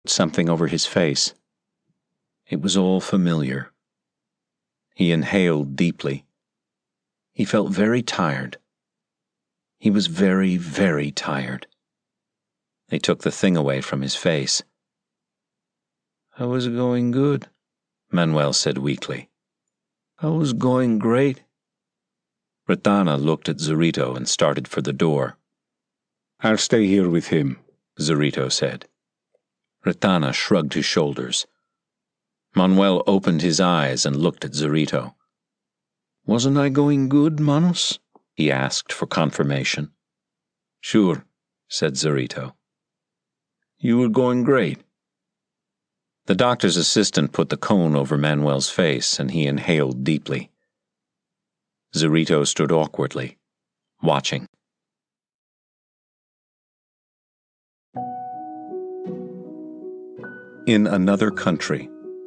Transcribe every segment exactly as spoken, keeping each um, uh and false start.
something over his face. It was all familiar. He inhaled deeply. He felt very tired. He was very, very tired. They took the thing away from his face. "I was going good," Manuel said weakly. "I was going great." Retana looked at Zorito and started for the door. "I'll stay here with him," Zorito said. Retana shrugged his shoulders. Manuel opened his eyes and looked at Zorito. "Wasn't I going good, Manos?" he asked for confirmation. "Sure," said Zorito. "You were going great." The doctor's assistant put the cone over Manuel's face, and he inhaled deeply. Zorito stood awkwardly, watching. In another country.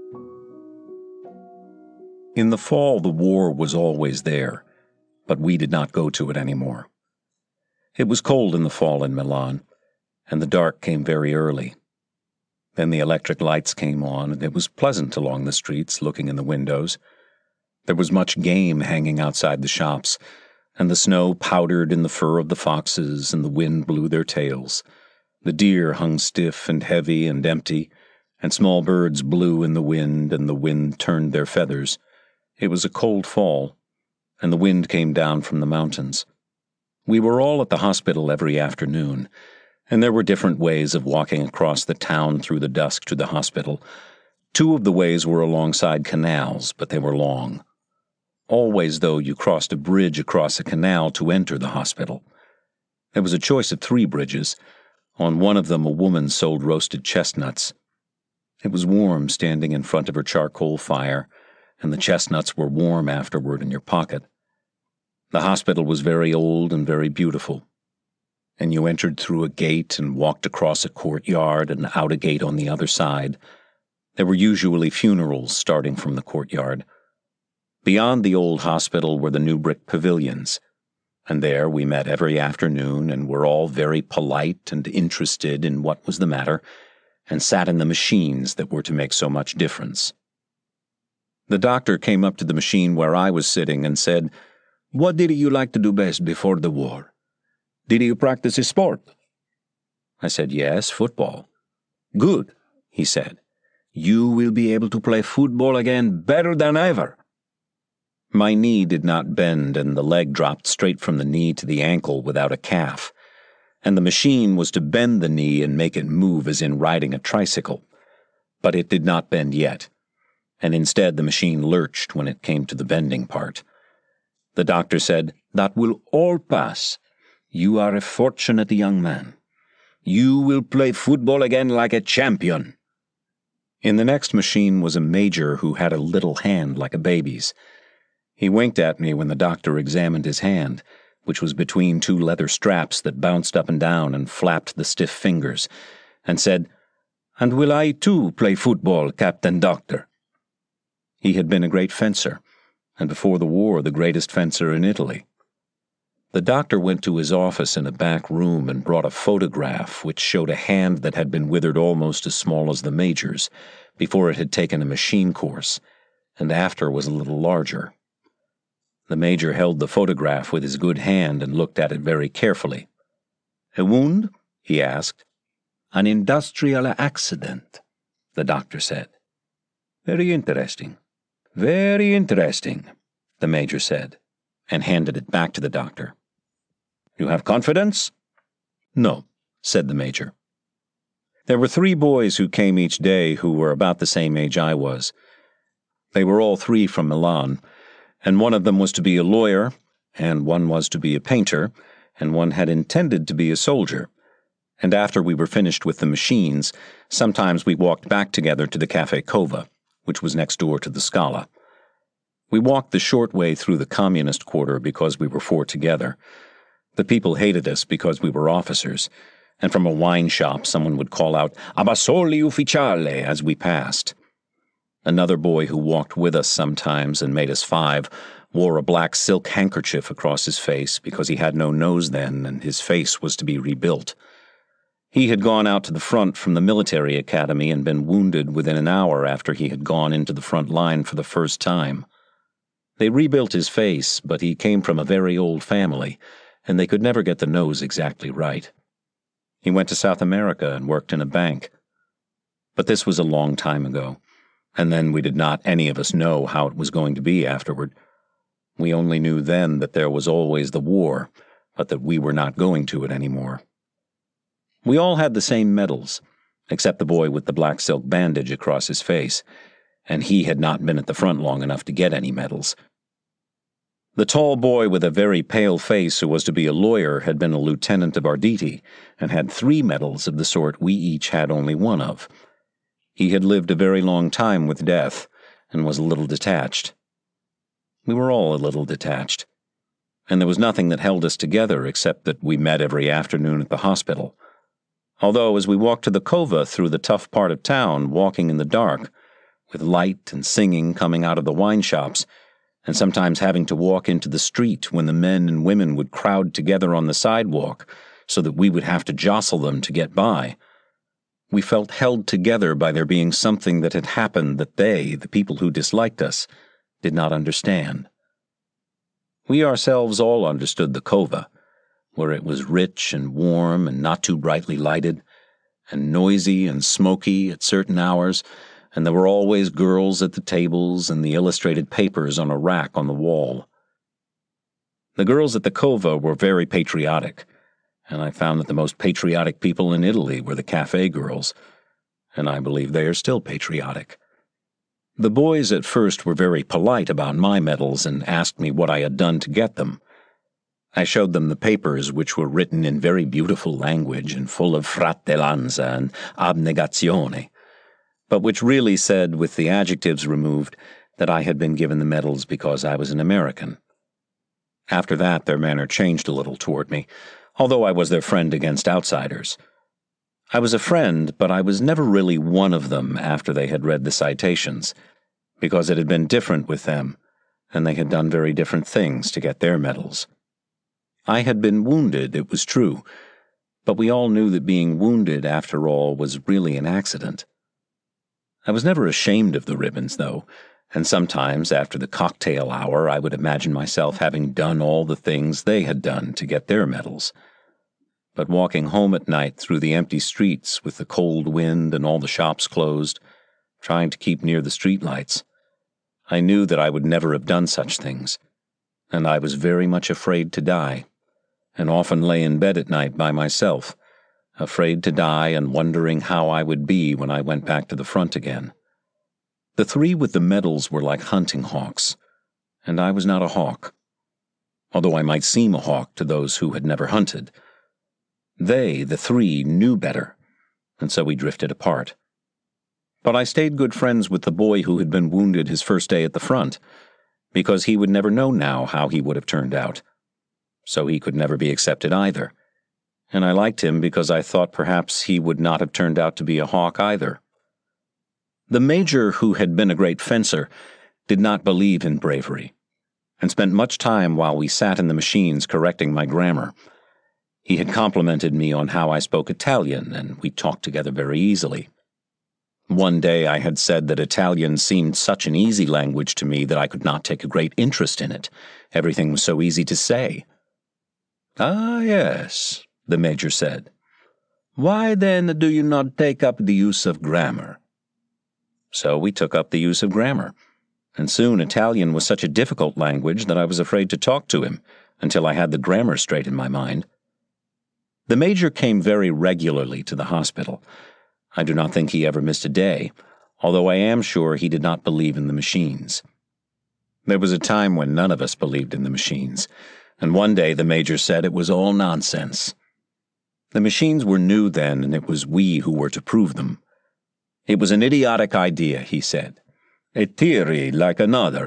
In the fall, the war was always there, but we did not go to it anymore. It was cold in the fall in Milan, and the dark came very early. Then the electric lights came on, and it was pleasant along the streets, looking in the windows. There was much game hanging outside the shops, and the snow powdered in the fur of the foxes, and the wind blew their tails. The deer hung stiff and heavy and empty, and small birds blew in the wind, and the wind turned their feathers. It was a cold fall, and the wind came down from the mountains. We were all at the hospital every afternoon, and there were different ways of walking across the town through the dusk to the hospital. Two of the ways were alongside canals, but they were long. Always, though, you crossed a bridge across a canal to enter the hospital. There was a choice of three bridges. On one of them a woman sold roasted chestnuts. It was warm standing in front of her charcoal fire, and the chestnuts were warm afterward in your pocket. The hospital was very old and very beautiful, and you entered through a gate and walked across a courtyard and out a gate on the other side. There were usually funerals starting from the courtyard. Beyond the old hospital were the new brick pavilions, and there we met every afternoon and were all very polite and interested in what was the matter, and sat in the machines that were to make so much difference. The doctor came up to the machine where I was sitting and said, "What did you like to do best before the war? Did you practice a sport?" I said, "Yes, football." "Good," he said. "You will be able to play football again better than ever." My knee did not bend, and the leg dropped straight from the knee to the ankle without a calf, and the machine was to bend the knee and make it move as in riding a tricycle. But it did not bend yet, and instead the machine lurched when it came to the bending part. The doctor said, "That will all pass. You are a fortunate young man. You will play football again like a champion." In the next machine was a major who had a little hand like a baby's. He winked at me when the doctor examined his hand, which was between two leather straps that bounced up and down and flapped the stiff fingers, and said, "And will I too play football, Captain Doctor?" He had been a great fencer, and before the war the greatest fencer in Italy. The doctor went to his office in a back room and brought a photograph which showed a hand that had been withered almost as small as the major's before it had taken a machine course, and after was a little larger. The major held the photograph with his good hand and looked at it very carefully. "A wound?" he asked. "An industrial accident," the doctor said. "Very interesting. Very interesting," the major said, and handed it back to the doctor. "You have confidence?" "No," said the major. There were three boys who came each day who were about the same age I was. They were all three from Milan, and one of them was to be a lawyer, and one was to be a painter, and one had intended to be a soldier. And after we were finished with the machines, sometimes we walked back together to the Café Cova, which was next door to the Scala. We walked the short way through the communist quarter because we were four together. The people hated us because we were officers, and from a wine shop someone would call out, "Abbassoli ufficiale," as we passed. Another boy who walked with us sometimes and made us five wore a black silk handkerchief across his face because he had no nose then and his face was to be rebuilt. He had gone out to the front from the military academy and been wounded within an hour after he had gone into the front line for the first time. They rebuilt his face, but he came from a very old family, and they could never get the nose exactly right. He went to South America and worked in a bank. But this was a long time ago, and then we did not any of us know how it was going to be afterward. We only knew then that there was always the war, but that we were not going to it anymore. We all had the same medals, except the boy with the black silk bandage across his face, and he had not been at the front long enough to get any medals. The tall boy with a very pale face who was to be a lawyer had been a lieutenant of Arditi and had three medals of the sort we each had only one of. He had lived a very long time with death and was a little detached. We were all a little detached, and there was nothing that held us together except that we met every afternoon at the hospital. Although as we walked to the cova through the tough part of town, walking in the dark, with light and singing coming out of the wine shops, and sometimes having to walk into the street when the men and women would crowd together on the sidewalk so that we would have to jostle them to get by, we felt held together by there being something that had happened that they, the people who disliked us, did not understand. We ourselves all understood the cova, where it was rich and warm and not too brightly lighted, and noisy and smoky at certain hours, and there were always girls at the tables and the illustrated papers on a rack on the wall. The girls at the cova were very patriotic, and I found that the most patriotic people in Italy were the cafe girls, and I believe they are still patriotic. The boys at first were very polite about my medals and asked me what I had done to get them. I showed them the papers, which were written in very beautiful language and full of fratellanza and abnegazione, but which really said, with the adjectives removed, that I had been given the medals because I was an American. After that, their manner changed a little toward me, although I was their friend against outsiders. I was a friend, but I was never really one of them after they had read the citations, because it had been different with them, and they had done very different things to get their medals. I had been wounded, it was true, but we all knew that being wounded, after all, was really an accident. I was never ashamed of the ribbons, though, and sometimes, after the cocktail hour, I would imagine myself having done all the things they had done to get their medals. But walking home at night through the empty streets with the cold wind and all the shops closed, trying to keep near the streetlights, I knew that I would never have done such things, and I was very much afraid to die, and often lay in bed at night by myself, afraid to die and wondering how I would be when I went back to the front again. The three with the medals were like hunting hawks, and I was not a hawk, although I might seem a hawk to those who had never hunted. They, the three, knew better, and so we drifted apart. But I stayed good friends with the boy who had been wounded his first day at the front, because he would never know now how he would have turned out. So he could never be accepted either, and I liked him because I thought perhaps he would not have turned out to be a hawk either. The major, who had been a great fencer, did not believe in bravery, and spent much time while we sat in the machines correcting my grammar. He had complimented me on how I spoke Italian, and we talked together very easily. One day I had said that Italian seemed such an easy language to me that I could not take a great interest in it. Everything was so easy to say. "Ah, yes," the major said. "Why, then, do you not take up the use of grammar?" So we took up the use of grammar, and soon Italian was such a difficult language that I was afraid to talk to him until I had the grammar straight in my mind. The major came very regularly to the hospital. I do not think he ever missed a day, although I am sure he did not believe in the machines. There was a time when none of us believed in the machines, and one day the major said it was all nonsense. The machines were new then, and it was we who were to prove them. It was an idiotic idea, he said. A theory like another.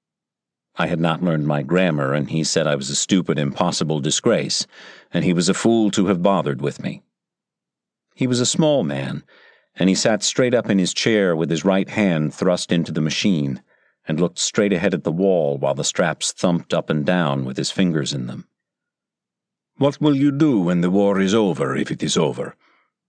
I had not learned my grammar, and he said I was a stupid, impossible disgrace, and he was a fool to have bothered with me. He was a small man, and he sat straight up in his chair with his right hand thrust into the machine, and looked straight ahead at the wall while the straps thumped up and down with his fingers in them. "What will you do when the war is over, if it is over?"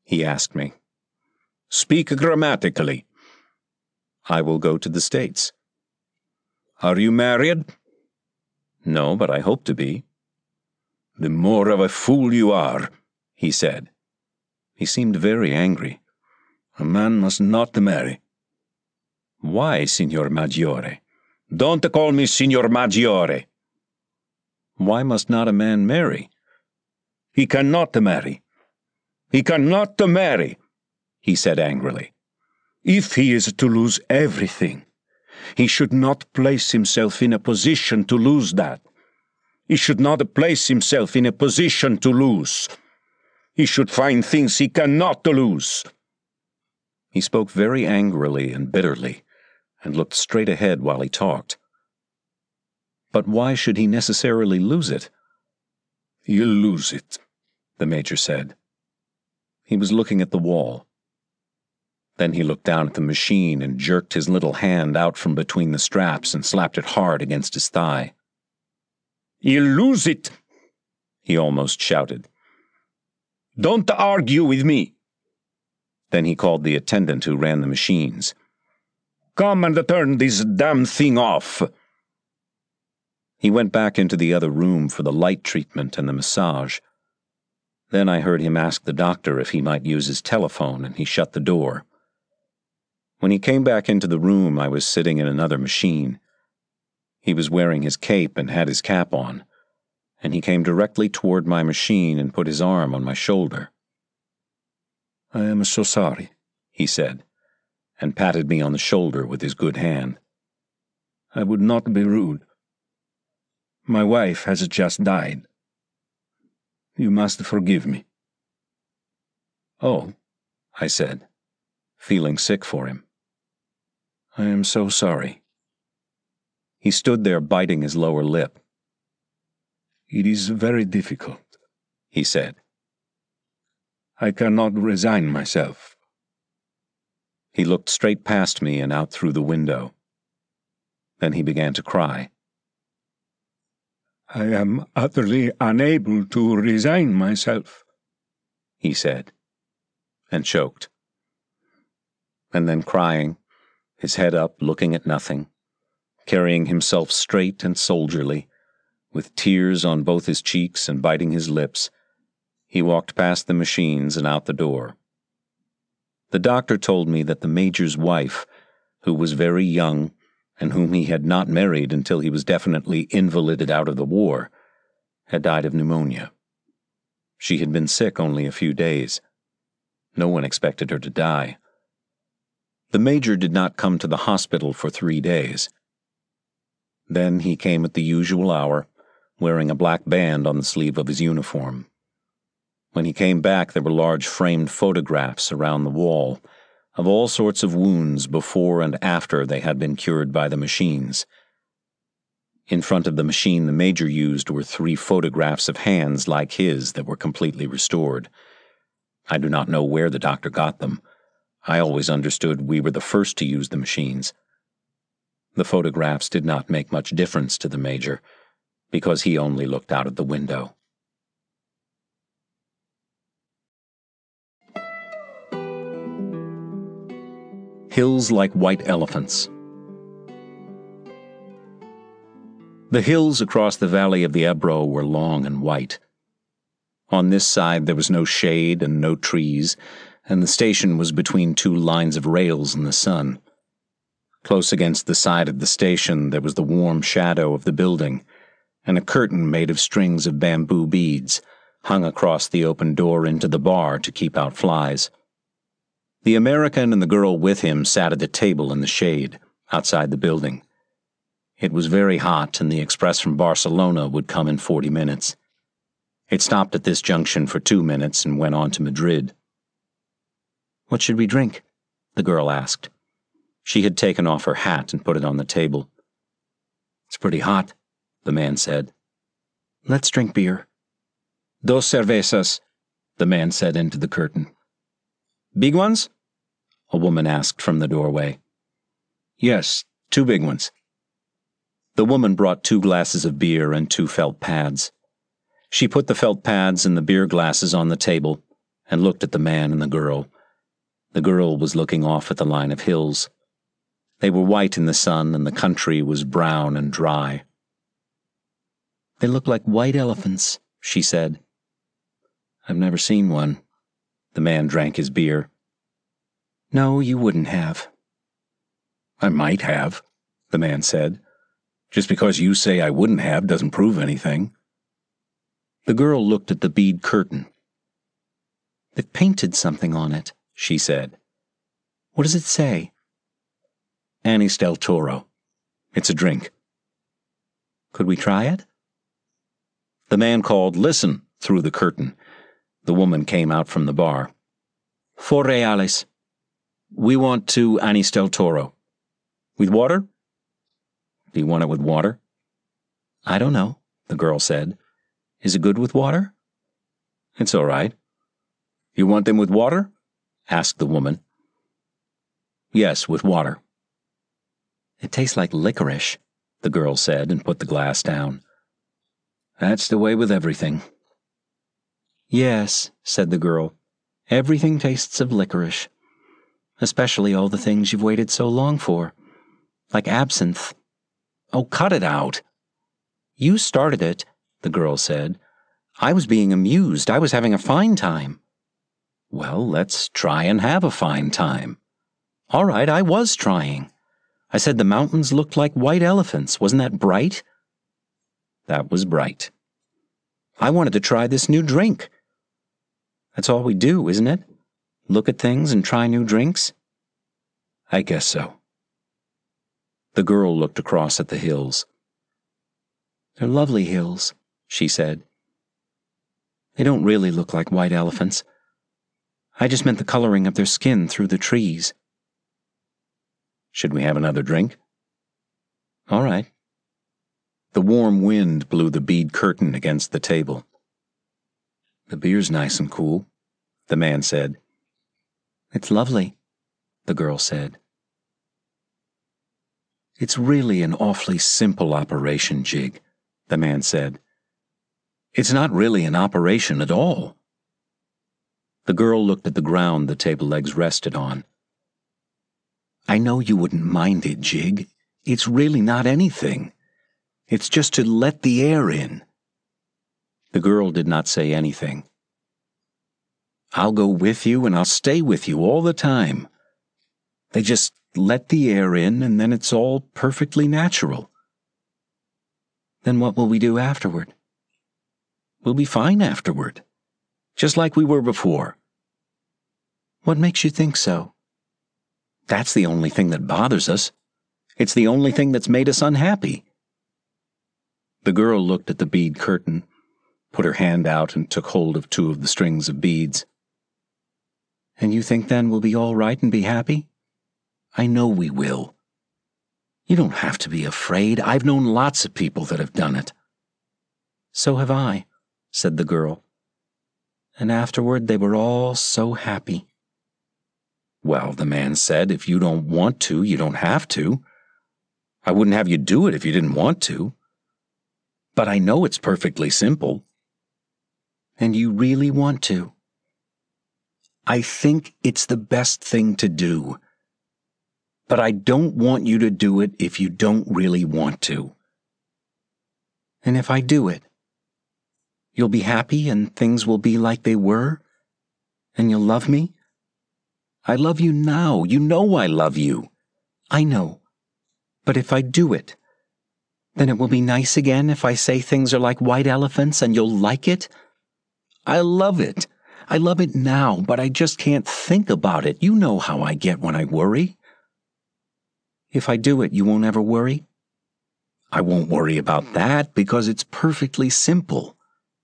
he asked me. Speak grammatically. I will go to the States. Are you married? No, but I hope to be. The more of a fool you are, he said. He seemed very angry. A man must not marry. Why, Signor Maggiore? Don't call me Signor Maggiore. Why must not a man marry? He cannot marry. He cannot marry, he said angrily. If he is to lose everything, he should not place himself in a position to lose that. He should not place himself in a position to lose. He should find things he cannot lose. He spoke very angrily and bitterly, and looked straight ahead while he talked. But why should he necessarily lose it? He'll lose it, the Major said. He was looking at the wall. Then he looked down at the machine and jerked his little hand out from between the straps and slapped it hard against his thigh. He'll lose it, he almost shouted. Don't argue with me. Then he called the attendant who ran the machines. Come and turn this damn thing off. He went back into the other room for the light treatment and the massage. Then I heard him ask the doctor if he might use his telephone, and he shut the door. When he came back into the room, I was sitting in another machine. He was wearing his cape and had his cap on, and he came directly toward my machine and put his arm on my shoulder. I am so sorry, he said, and patted me on the shoulder with his good hand. I would not be rude. My wife has just died. You must forgive me. Oh, I said, feeling sick for him. I am so sorry. He stood there biting his lower lip. It is very difficult, he said. I cannot resign myself. He looked straight past me and out through the window. Then he began to cry. I am utterly unable to resign myself, he said, and choked. And then crying, his head up, looking at nothing, carrying himself straight and soldierly, with tears on both his cheeks and biting his lips, he walked past the machines and out the door. The doctor told me that the Major's wife, who was very young, and whom he had not married until he was definitely invalided out of the war, had died of pneumonia. She had been sick only a few days. No one expected her to die. The Major did not come to the hospital for three days. Then he came at the usual hour, wearing a black band on the sleeve of his uniform. When he came back, there were large framed photographs around the wall of all sorts of wounds before and after they had been cured by the machines. In front of the machine the Major used were three photographs of hands like his that were completely restored. I do not know where the doctor got them. I always understood we were the first to use the machines. The photographs did not make much difference to the Major, because he only looked out of the window. Hills like white elephants. The hills across the valley of the Ebro were long and white. On this side there was no shade and no trees, and the station was between two lines of rails in the sun. Close against the side of the station there was the warm shadow of the building, and a curtain made of strings of bamboo beads hung across the open door into the bar to keep out flies. The American and the girl with him sat at the table in the shade, outside the building. It was very hot, and the express from Barcelona would come in forty minutes. It stopped at this junction for two minutes and went on to Madrid. "What should we drink?" the girl asked. She had taken off her hat and put it on the table. "It's pretty hot," the man said. "Let's drink beer." "Dos cervezas," the man said into the curtain. "Big ones?" a woman asked from the doorway. "Yes, two big ones." The woman brought two glasses of beer and two felt pads. She put the felt pads and the beer glasses on the table and looked at the man and the girl. The girl was looking off at the line of hills. They were white in the sun, and the country was brown and dry. "They look like white elephants," she said. "I've never seen one." The man drank his beer. "No, you wouldn't have." "I might have," the man said. "Just because you say I wouldn't have doesn't prove anything." The girl looked at the bead curtain. "They've painted something on it," she said. "What does it say?" "Anis del Toro. It's a drink." "Could we try it?" The man called, "Listen," through the curtain. The woman came out from the bar. "Four reales. We want two Anis del Toro. With water?" "Do you want it with water?" "I don't know," the girl said. "Is it good with water?" "It's all right." "You want them with water?" asked the woman. "Yes, with water." "It tastes like licorice," the girl said, and put the glass down. "That's the way with everything." "Yes," said the girl. "Everything tastes of licorice. Especially all the things you've waited so long for. Like absinthe." "Oh, cut it out." "You started it," the girl said. "I was being amused. I was having a fine time." "Well, let's try and have a fine time." "All right, I was trying. I said the mountains looked like white elephants. Wasn't that bright?" "That was bright." "I wanted to try this new drink." "That's all we do, isn't it? Look at things and try new drinks?" "I guess so." The girl looked across at the hills. "They're lovely hills," she said. "They don't really look like white elephants. I just meant the coloring of their skin through the trees." "Should we have another drink?" "All right." The warm wind blew the bead curtain against the table. "The beer's nice and cool," the man said. "It's lovely," the girl said. "It's really an awfully simple operation, Jig," the man said. "It's not really an operation at all." The girl looked at the ground the table legs rested on. "I know you wouldn't mind it, Jig. It's really not anything. It's just to let the air in." The girl did not say anything. "I'll go with you and I'll stay with you all the time. They just let the air in and then it's all perfectly natural." "Then what will we do afterward?" "We'll be fine afterward. Just like we were before." "What makes you think so?" "That's the only thing that bothers us. It's the only thing that's made us unhappy." The girl looked at the bead curtain, put her hand out and took hold of two of the strings of beads. "And you think then we'll be all right and be happy?" "I know we will. You don't have to be afraid. I've known lots of people that have done it." "So have I," said the girl. "And afterward they were all so happy." "Well," the man said, "if you don't want to, you don't have to. I wouldn't have you do it if you didn't want to. But I know it's perfectly simple." "And you really want to?" "I think it's the best thing to do. But I don't want you to do it if you don't really want to." "And if I do it, you'll be happy and things will be like they were? And you'll love me?" "I love you now. You know I love you." "I know. But if I do it, then it will be nice again if I say things are like white elephants and you'll like it?" "I love it. I love it now, but I just can't think about it. You know how I get when I worry." "If I do it, you won't ever worry?" "I won't worry about that because it's perfectly simple."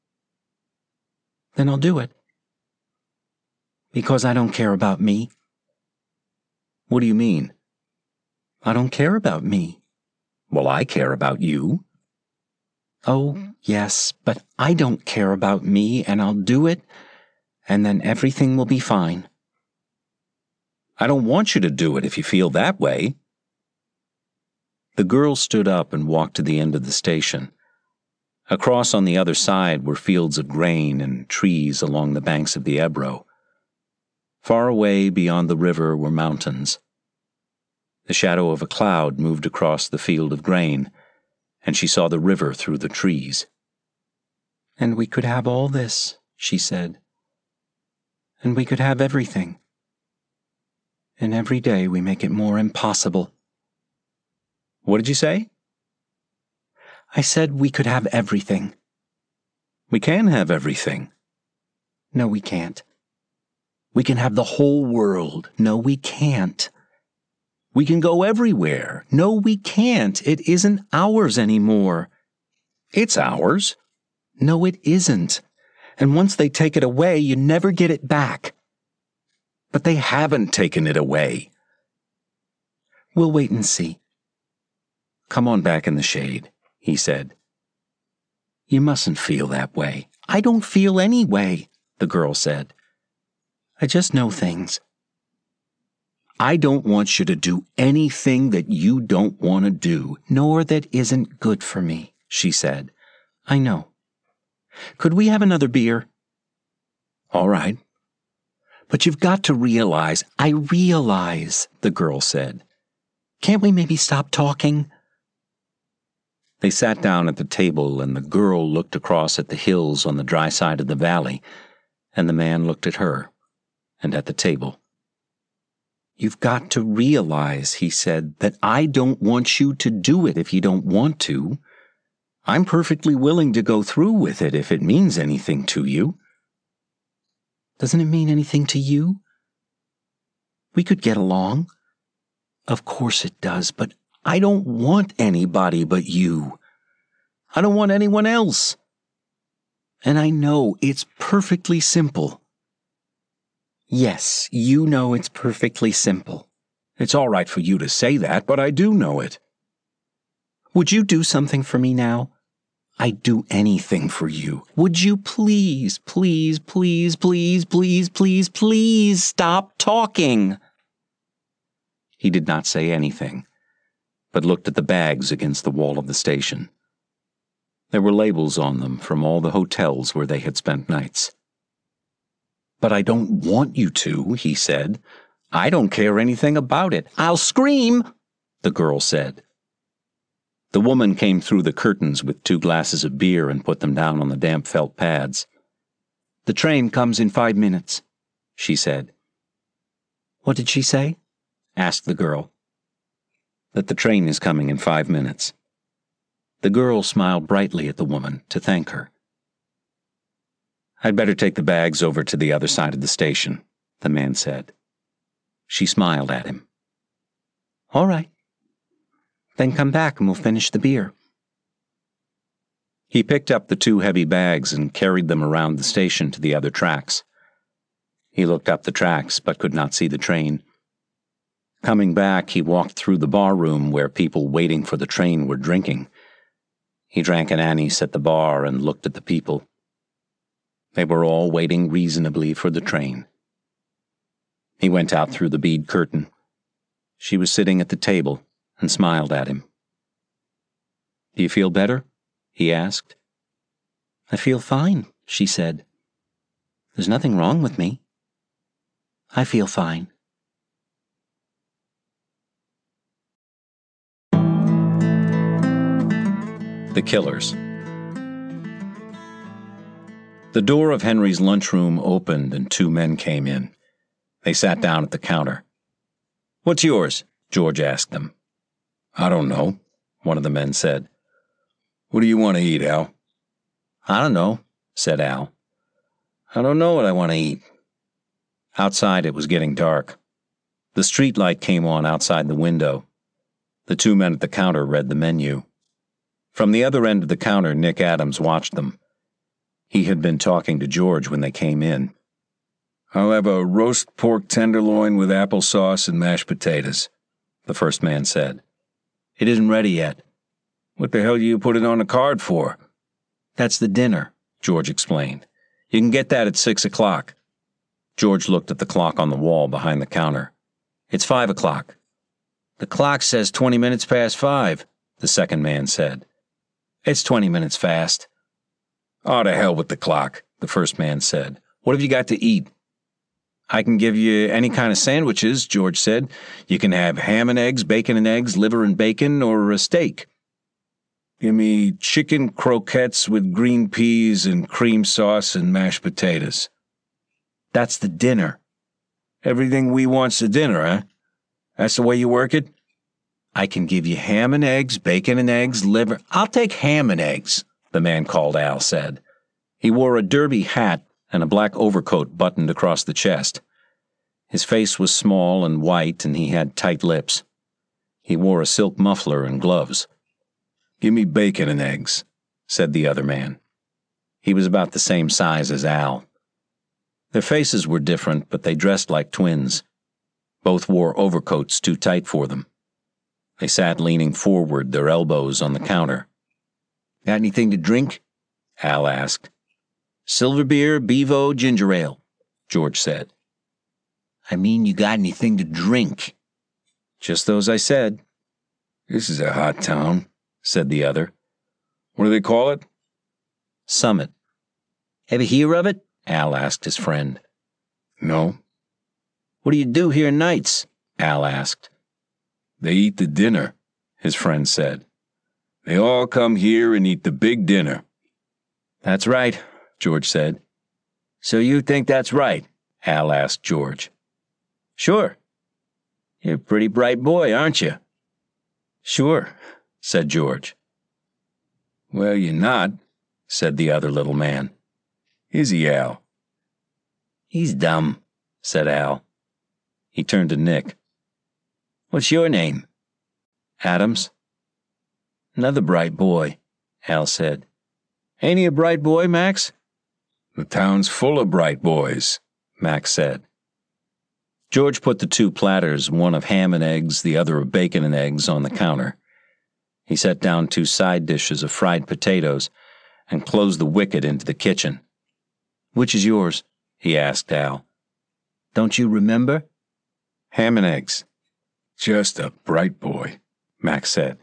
"Then I'll do it." "Because I don't care about me." "What do you mean?" "I don't care about me." "Well, I care about you." "Oh, yes, but I don't care about me, and I'll do it, and then everything will be fine." "I don't want you to do it if you feel that way." The girl stood up and walked to the end of the station. Across on the other side were fields of grain and trees along the banks of the Ebro. Far away beyond the river were mountains. The shadow of a cloud moved across the field of grain, and she saw the river through the trees. "And we could have all this," she said. "And we could have everything. And every day we make it more impossible." "What did you say?" "I said we could have everything." "We can have everything." "No, we can't." "We can have the whole world." "No, we can't." "We can go everywhere." "No, we can't. It isn't ours anymore." "It's ours." "No, it isn't. And once they take it away, you never get it back." "But they haven't taken it away." "We'll wait and see." "Come on back in the shade," he said. "You mustn't feel that way." "I don't feel any way," the girl said. "I just know things." "I don't want you to do anything that you don't want to do." "Nor that isn't good for me," she said. "I know. Could we have another beer?" "All right." "But you've got to realize—" "I realize," the girl said. "Can't we maybe stop talking?" They sat down at the table, and the girl looked across at the hills on the dry side of the valley, and the man looked at her, and at the table. "You've got to realize," he said, "that I don't want you to do it if you don't want to. I'm perfectly willing to go through with it if it means anything to you." "Doesn't it mean anything to you? We could get along." "Of course it does, but I don't want anybody but you. I don't want anyone else. And I know it's perfectly simple." "Yes, you know it's perfectly simple." "It's all right for you to say that, but I do know it." "Would you do something for me now?" "I'd do anything for you." "Would you please, please, please, please, please, please, please stop talking?" He did not say anything, but looked at the bags against the wall of the station. There were labels on them from all the hotels where they had spent nights. "But I don't want you to," he said. "I don't care anything about it." "I'll scream," the girl said. The woman came through the curtains with two glasses of beer and put them down on the damp felt pads. "The train comes in five minutes," she said. "What did she say?" asked the girl. "That the train is coming in five minutes." The girl smiled brightly at the woman to thank her. "I'd better take the bags over to the other side of the station," the man said. She smiled at him. "All right. Then come back and we'll finish the beer." He picked up the two heavy bags and carried them around the station to the other tracks. He looked up the tracks but could not see the train. Coming back, he walked through the bar room where people waiting for the train were drinking. He drank an anise at the bar and looked at the people. They were all waiting reasonably for the train. He went out through the bead curtain. She was sitting at the table and smiled at him. "Do you feel better?" he asked. "I feel fine," she said. "There's nothing wrong with me. I feel fine." The Killers. The door of Henry's lunchroom opened and two men came in. They sat down at the counter. "What's yours?" George asked them. "I don't know," one of the men said. "What do you want to eat, Al?" "I don't know," said Al. "I don't know what I want to eat." Outside it was getting dark. The street light came on outside the window. The two men at the counter read the menu. From the other end of the counter, Nick Adams watched them. He had been talking to George when they came in. "I'll have a roast pork tenderloin with applesauce and mashed potatoes," the first man said. "It isn't ready yet." "What the hell do you put it on a card for?" "That's the dinner," George explained. "You can get that at six o'clock." George looked at the clock on the wall behind the counter. "It's five o'clock." "The clock says twenty minutes past five," the second man said. "It's twenty minutes fast." "Oh, to hell with the clock," the first man said. "What have you got to eat?" I can give you any kind of sandwiches, George said. You can have ham and eggs, bacon and eggs, liver and bacon, or a steak. Give me chicken croquettes with green peas and cream sauce and mashed potatoes. That's the dinner. Everything we want's the dinner, huh? That's the way you work it? I can give you ham and eggs, bacon and eggs, liver. I'll take ham and eggs, the man called Al said. He wore a derby hat and a black overcoat buttoned across the chest. His face was small and white, and he had tight lips. He wore a silk muffler and gloves. Give me bacon and eggs, said the other man. He was about the same size as Al. Their faces were different, but they dressed like twins. Both wore overcoats too tight for them. They sat leaning forward, their elbows on the counter. Got anything to drink? Al asked. Silver beer, Bevo, ginger ale, George said. I mean, you got anything to drink? Just those I said. This is a hot town, said the other. What do they call it? Summit. Ever hear of it? Al asked his friend. No. What do you do here nights? Al asked. They eat the dinner, his friend said. They all come here and eat the big dinner. That's right, George said. So you think that's right? Al asked George. Sure. You're a pretty bright boy, aren't you? Sure, said George. Well, you're not, said the other little man. Is he, Al? He's dumb, said Al. He turned to Nick. What's your name? Adams. Another bright boy, Al said. Ain't he a bright boy, Max? The town's full of bright boys, Max said. George put the two platters, one of ham and eggs, the other of bacon and eggs, on the counter. He set down two side dishes of fried potatoes and closed the wicket into the kitchen. Which is yours? He asked Al. Don't you remember? Ham and eggs. Just a bright boy, Max said.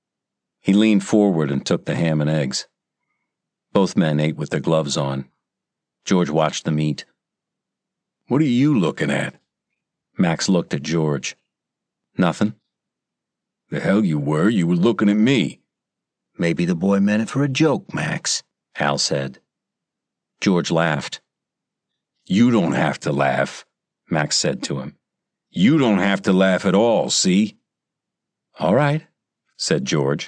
He leaned forward and took the ham and eggs. Both men ate with their gloves on. George watched them eat. What are you looking at? Max looked at George. Nothing. The hell you were, you were looking at me. Maybe the boy meant it for a joke, Max, Al said. George laughed. You don't have to laugh, Max said to him. You don't have to laugh at all, see? All right, said George.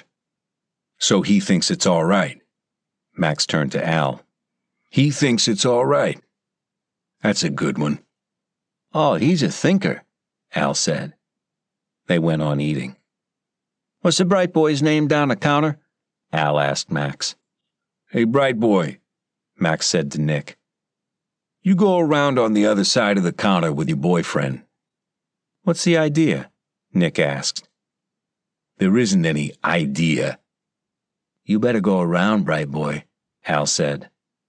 So he thinks it's all right. Max turned to Al. He thinks it's all right. That's a good one. Oh, he's a thinker, Al said. They went on eating. What's the bright boy's name down the counter? Al asked Max. Hey, bright boy, Max said to Nick. You go around on the other side of the counter with your boyfriend. What's the idea? Nick asked. There isn't any idea. You better go around, bright boy, Al said.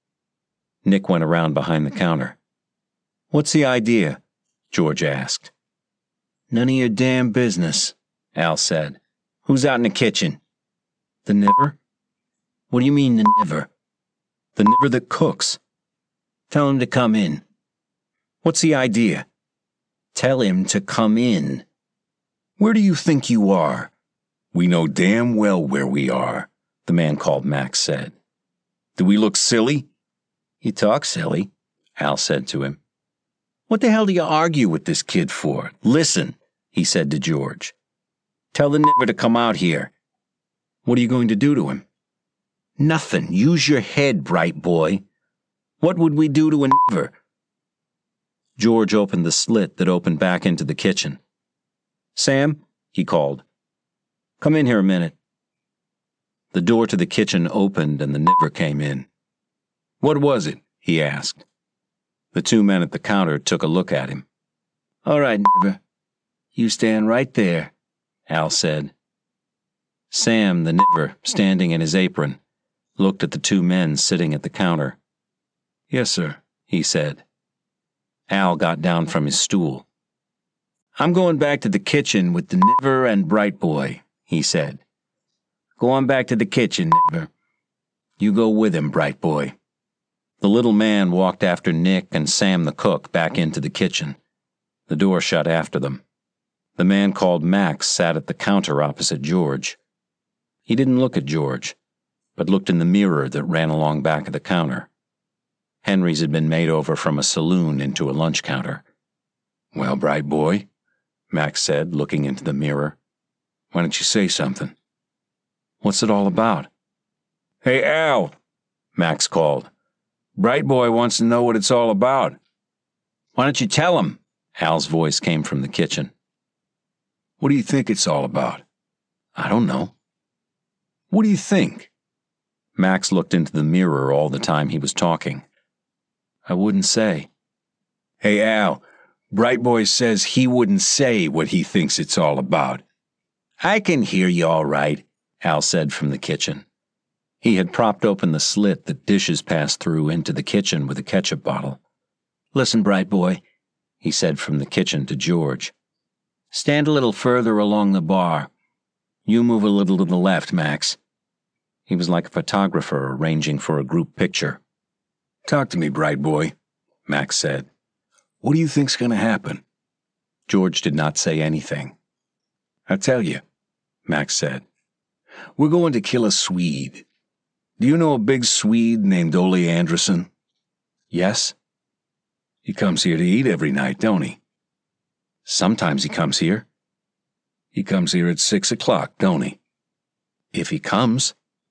Nick went around behind the counter. What's the idea? George asked. None of your damn business, Al said. Who's out in the kitchen? The niver? What do you mean, the niver? The niver that cooks. Tell him to come in. What's the idea? Tell him to come in. Where do you think you are? We know damn well where we are, the man called Max said. Do we look silly? You talk silly, Al said to him. What the hell do you argue with this kid for? Listen, he said to George. Tell the nigger to come out here. What are you going to do to him? Nothing. Use your head, bright boy. What would we do to a nigger? George opened the slit that opened back into the kitchen. Sam, he called. Come in here a minute. The door to the kitchen opened and the nigger came in. What was it? He asked. The two men at the counter took a look at him. All right, nigger. You stand right there, Al said. Sam, the nigger, standing in his apron, looked at the two men sitting at the counter. Yes, sir, he said. Al got down from his stool. I'm going back to the kitchen with the nigger and bright boy, he said. Go on back to the kitchen, nigger. You go with him, bright boy. The little man walked after Nick and Sam the cook back into the kitchen. The door shut after them. The man called Max sat at the counter opposite George. He didn't look at George, but looked in the mirror that ran along back of the counter. Henry's had been made over from a saloon into a lunch counter. "Well, bright boy," Max said, looking into the mirror. "Why don't you say something?" "What's it all about?" "Hey, Al," Max called. "Bright boy wants to know what it's all about." "Why don't you tell him?" Al's voice came from the kitchen. "What do you think it's all about?" "I don't know." "What do you think?" Max looked into the mirror all the time he was talking. "I wouldn't say." "Hey, Al, bright boy says he wouldn't say what he thinks it's all about." "I can hear you all right," Al said from the kitchen. He had propped open the slit that dishes passed through into the kitchen with a ketchup bottle. "Listen, bright boy," he said from the kitchen to George. "Stand a little further along the bar. You move a little to the left, Max." He was like a photographer arranging for a group picture. "Talk to me, bright boy," Max said. "What do you think's going to happen?" George did not say anything. "I'll tell you," Max said. "We're going to kill a Swede. Do you know a big Swede named Ole Anderson?" "Yes." "He comes here to eat every night, don't he?" "Sometimes he comes here." "He comes here at six o'clock, don't he?" "If he comes."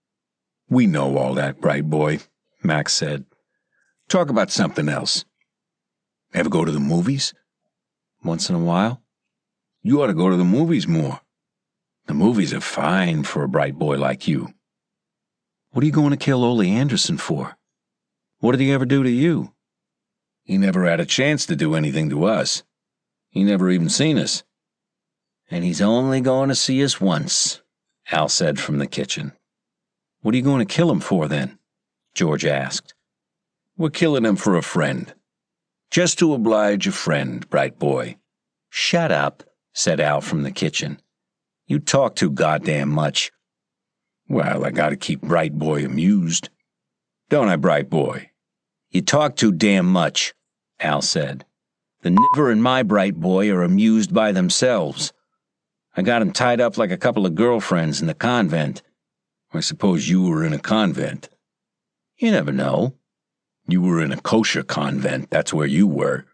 "We know all that, bright boy," Max said. "Talk about something else. Ever go to the movies?" "Once in a while." "You ought to go to the movies more. The movies are fine for a bright boy like you." "What are you going to kill Ole Anderson for? What did he ever do to you?" "He never had a chance to do anything to us. He never even seen us." "And he's only going to see us once," Al said from the kitchen. "What are you going to kill him for, then?" George asked. "We're killing him for a friend. Just to oblige a friend, bright boy." "Shut up," said Al from the kitchen. "You talk too goddamn much." "Well, I gotta keep bright boy amused. Don't I, bright boy?" "You talk too damn much," Al said. "The Niver and my bright boy are amused by themselves. I got 'em tied up like a couple of girlfriends in the convent." "I suppose you were in a convent." "You never know." "You were in a kosher convent, that's where you were."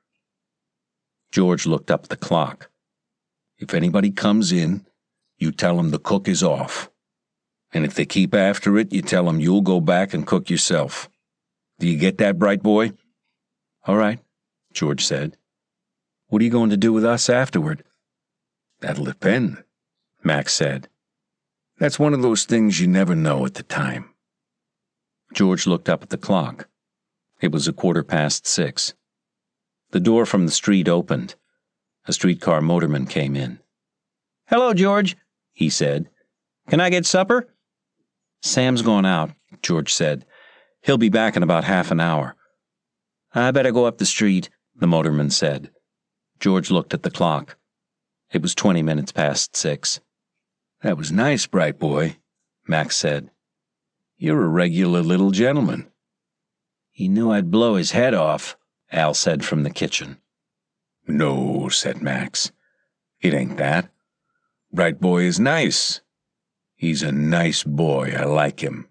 George looked up at the clock. "If anybody comes in, you tell 'em the cook is off. And if they keep after it, you tell 'em you'll go back and cook yourself. Do you get that, bright boy?" "All right," George said. "What are you going to do with us afterward?" "That'll depend," Max said. "That's one of those things you never know at the time." George looked up at the clock. It was a quarter past six. The door from the street opened. A streetcar motorman came in. "Hello, George," he said. "Can I get supper?" "Sam's gone out," George said. "He'll be back in about half an hour." "I better go up the street," the motorman said. George looked at the clock. It was twenty minutes past six. "That was nice, bright boy," Max said. "You're a regular little gentleman." "He knew I'd blow his head off," Al said from the kitchen. "No," said Max. "It ain't that. Bright boy is nice. He's a nice boy. I like him."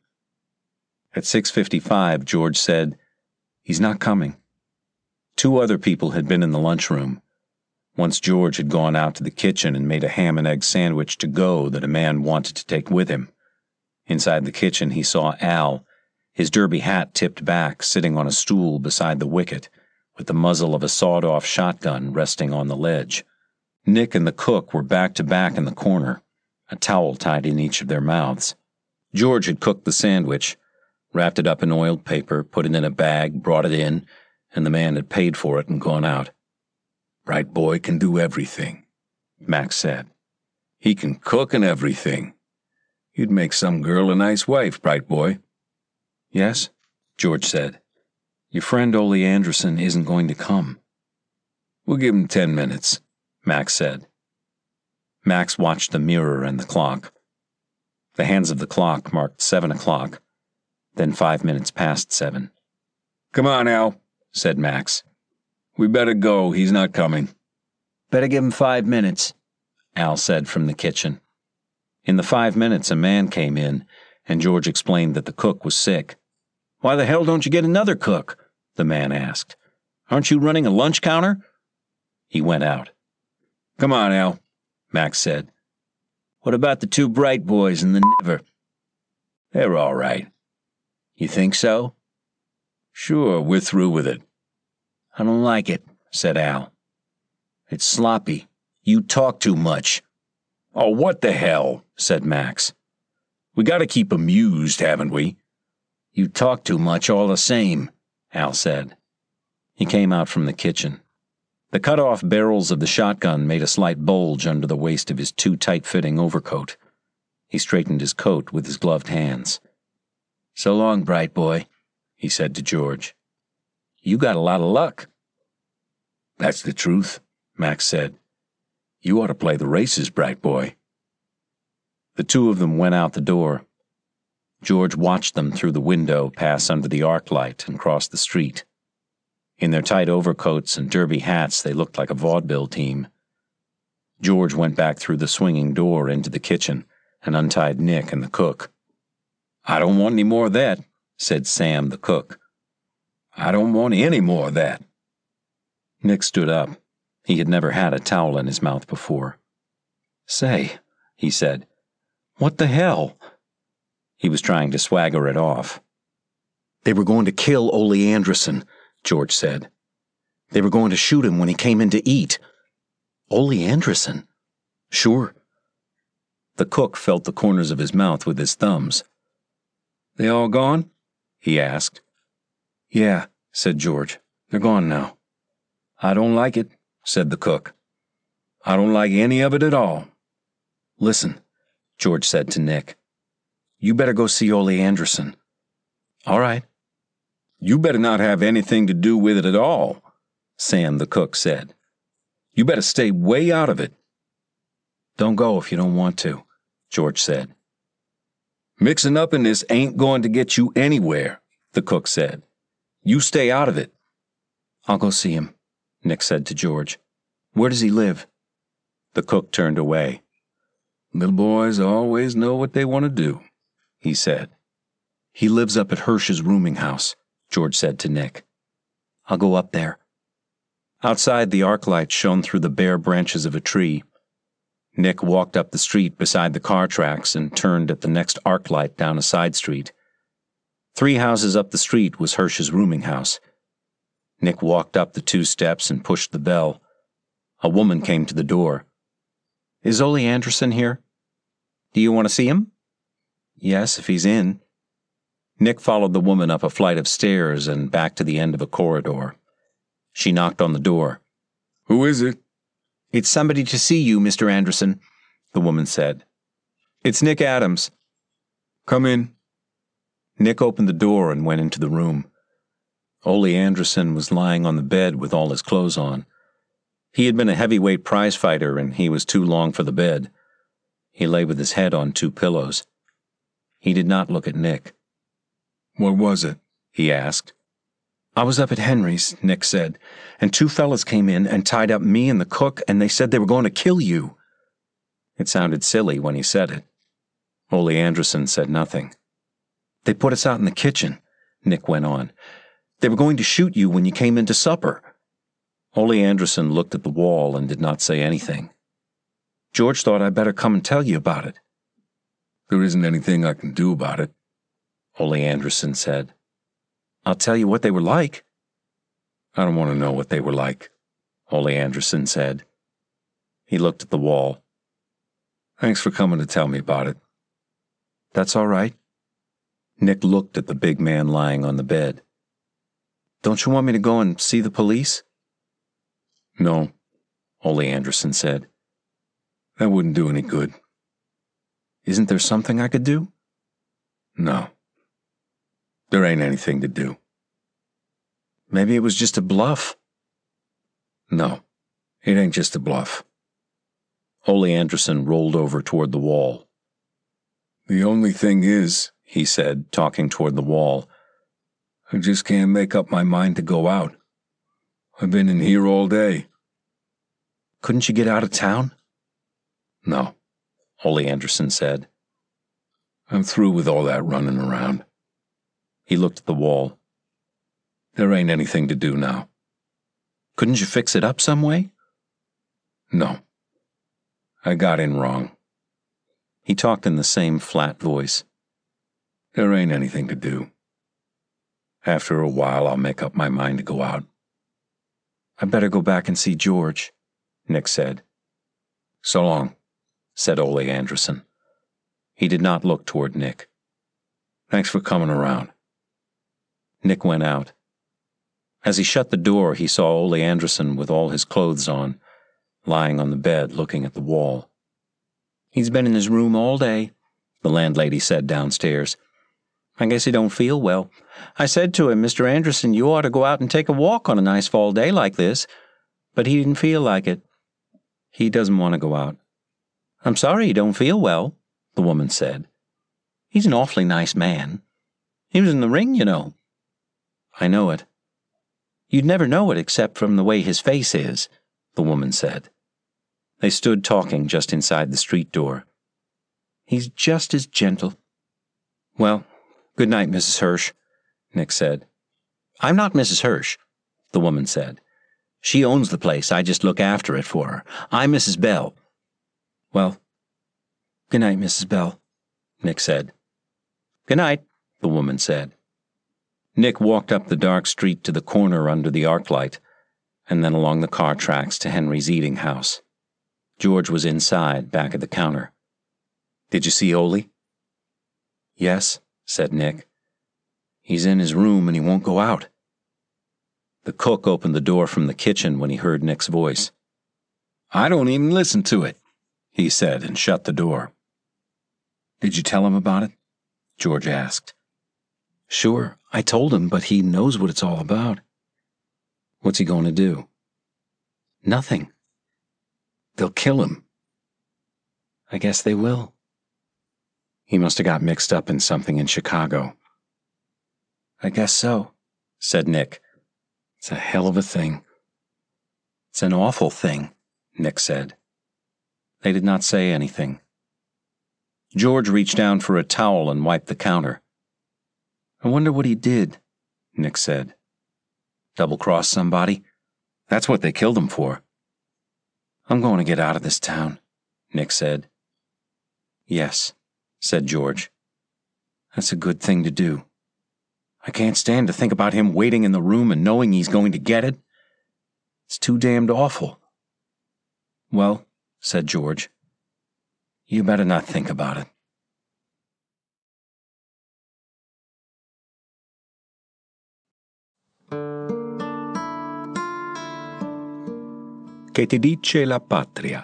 At six fifty-five, George said, "He's not coming." Two other people had been in the lunchroom. Once George had gone out to the kitchen and made a ham and egg sandwich to go that a man wanted to take with him. Inside the kitchen, he saw Al, his derby hat tipped back, sitting on a stool beside the wicket, with the muzzle of a sawed-off shotgun resting on the ledge. Nick and the cook were back to back in the corner, a towel tied in each of their mouths. George had cooked the sandwich, wrapped it up in oiled paper, put it in a bag, brought it in, and the man had paid for it and gone out. "Bright boy can do everything," Max said. "He can cook and everything. You'd make some girl a nice wife, bright boy." "Yes," George said. "Your friend Ole Anderson isn't going to come." "We'll give him ten minutes," Max said. Max watched the mirror and the clock. The hands of the clock marked seven o'clock, then five minutes past seven. Come on, Al, said Max. We better go. He's not coming. Better give him five minutes, Al said from the kitchen. In the five minutes, a man came in, and George explained that the cook was sick. Why the hell don't you get another cook? The man asked. Aren't you running a lunch counter? He went out. Come on, Al, Max said. What about the two bright boys and the never? They're all right. You think so? Sure, we're through with it. I don't like it, said Al. It's sloppy. You talk too much. Oh, what the hell, said Max. We gotta keep amused, haven't we? You talk too much all the same, Al said. He came out from the kitchen. The cut-off barrels of the shotgun made a slight bulge under the waist of his too tight-fitting overcoat. He straightened his coat with his gloved hands. So long, bright boy, he said to George. You got a lot of luck. That's the truth, Max said. You ought to play the races, bright boy. The two of them went out the door. George watched them through the window pass under the arc light and cross the street. In their tight overcoats and derby hats, they looked like a vaudeville team. George went back through the swinging door into the kitchen and untied Nick and the cook. I don't want any more of that, said Sam, the cook. I don't want any more of that. Nick stood up. He had never had a towel in his mouth before. Say, he said, what the hell? He was trying to swagger it off. They were going to kill Ole Anderson, George said. They were going to shoot him when he came in to eat. Ole Anderson? Sure. The cook felt the corners of his mouth with his thumbs. They all gone? He asked. Yeah, said George. They're gone now. I don't like it, said the cook. I don't like any of it at all. Listen, George said to Nick. You better go see Ole Anderson. All right. You better not have anything to do with it at all, Sam the cook said. You better stay way out of it. Don't go if you don't want to, George said. Mixing up in this ain't going to get you anywhere, the cook said. You stay out of it. I'll go see him, Nick said to George. Where does he live? The cook turned away. Little boys always know what they want to do, he said. He lives up at Hirsch's rooming house, George said to Nick. I'll go up there. Outside, the arc light shone through the bare branches of a tree. Nick walked up the street beside the car tracks and turned at the next arc light down a side street. Three houses up the street was Hirsch's rooming house. Nick walked up the two steps and pushed the bell. A woman came to the door. Is Ole Anderson here? Do you want to see him? Yes, if he's in. Nick followed the woman up a flight of stairs and back to the end of a corridor. She knocked on the door. Who is it? It's somebody to see you, Mister Anderson, the woman said. It's Nick Adams. Come in. Nick opened the door and went into the room. Ole Anderson was lying on the bed with all his clothes on. He had been a heavyweight prize fighter and he was too long for the bed. He lay with his head on two pillows. He did not look at Nick. What was it? He asked. I was up at Henry's, Nick said, and two fellas came in and tied up me and the cook, and they said they were going to kill you. It sounded silly when he said it. Ole Anderson said nothing. They put us out in the kitchen, Nick went on. They were going to shoot you when you came in to supper. Ole Anderson looked at the wall and did not say anything. George thought I'd better come and tell you about it. There isn't anything I can do about it, Ole Anderson said. I'll tell you what they were like. I don't want to know what they were like, Ole Anderson said. He looked at the wall. Thanks for coming to tell me about it. That's all right. Nick looked at the big man lying on the bed. Don't you want me to go and see the police? No, Ole Anderson said. That wouldn't do any good. Isn't there something I could do? No. There ain't anything to do. Maybe it was just a bluff. No, it ain't just a bluff. Ole Anderson rolled over toward the wall. The only thing is, he said, talking toward the wall, I just can't make up my mind to go out. I've been in here all day. Couldn't you get out of town? No, Ole Anderson said. I'm through with all that running around. He looked at the wall. There ain't anything to do now. Couldn't you fix it up some way? No. I got in wrong. He talked in the same flat voice. There ain't anything to do. After a while, I'll make up my mind to go out. I better go back and see George, Nick said. So long, said Ole Anderson. He did not look toward Nick. Thanks for coming around. Nick went out. As he shut the door, he saw Ole Anderson with all his clothes on, lying on the bed looking at the wall. He's been in his room all day, the landlady said downstairs. I guess he don't feel well. I said to him, Mister Anderson, you ought to go out and take a walk on a nice fall day like this. But he didn't feel like it. He doesn't want to go out. I'm sorry he don't feel well, the woman said. He's an awfully nice man. He was in the ring, you know. I know it. You'd never know it except from the way his face is, the woman said. They stood talking just inside the street door. He's just as gentle. Well, good night, Missus Hirsch, Nick said. I'm not Missus Hirsch, the woman said. She owns the place. I just look after it for her. I'm Missus Bell. Well, good night, Missus Bell, Nick said. Good night, the woman said. Nick walked up the dark street to the corner under the arc light, and then along the car tracks to Henry's eating house. George was inside, back at the counter. Did you see Ole? Yes, said Nick. He's in his room and he won't go out. The cook opened the door from the kitchen when he heard Nick's voice. I don't even listen to it, he said, and shut the door. Did you tell him about it? George asked. Sure, I told him, but he knows what it's all about. What's he going to do? Nothing. They'll kill him. I guess they will. He must have got mixed up in something in Chicago. I guess so, said Nick. It's a hell of a thing. It's an awful thing, Nick said. They did not say anything. George reached down for a towel and wiped the counter. I wonder what he did, Nick said. Double-cross somebody? That's what they killed him for. I'm going to get out of this town, Nick said. Yes, said George. That's a good thing to do. I can't stand to think about him waiting in the room and knowing he's going to get it. It's too damned awful. Well, said George, you better not think about it. Che ti dice la patria?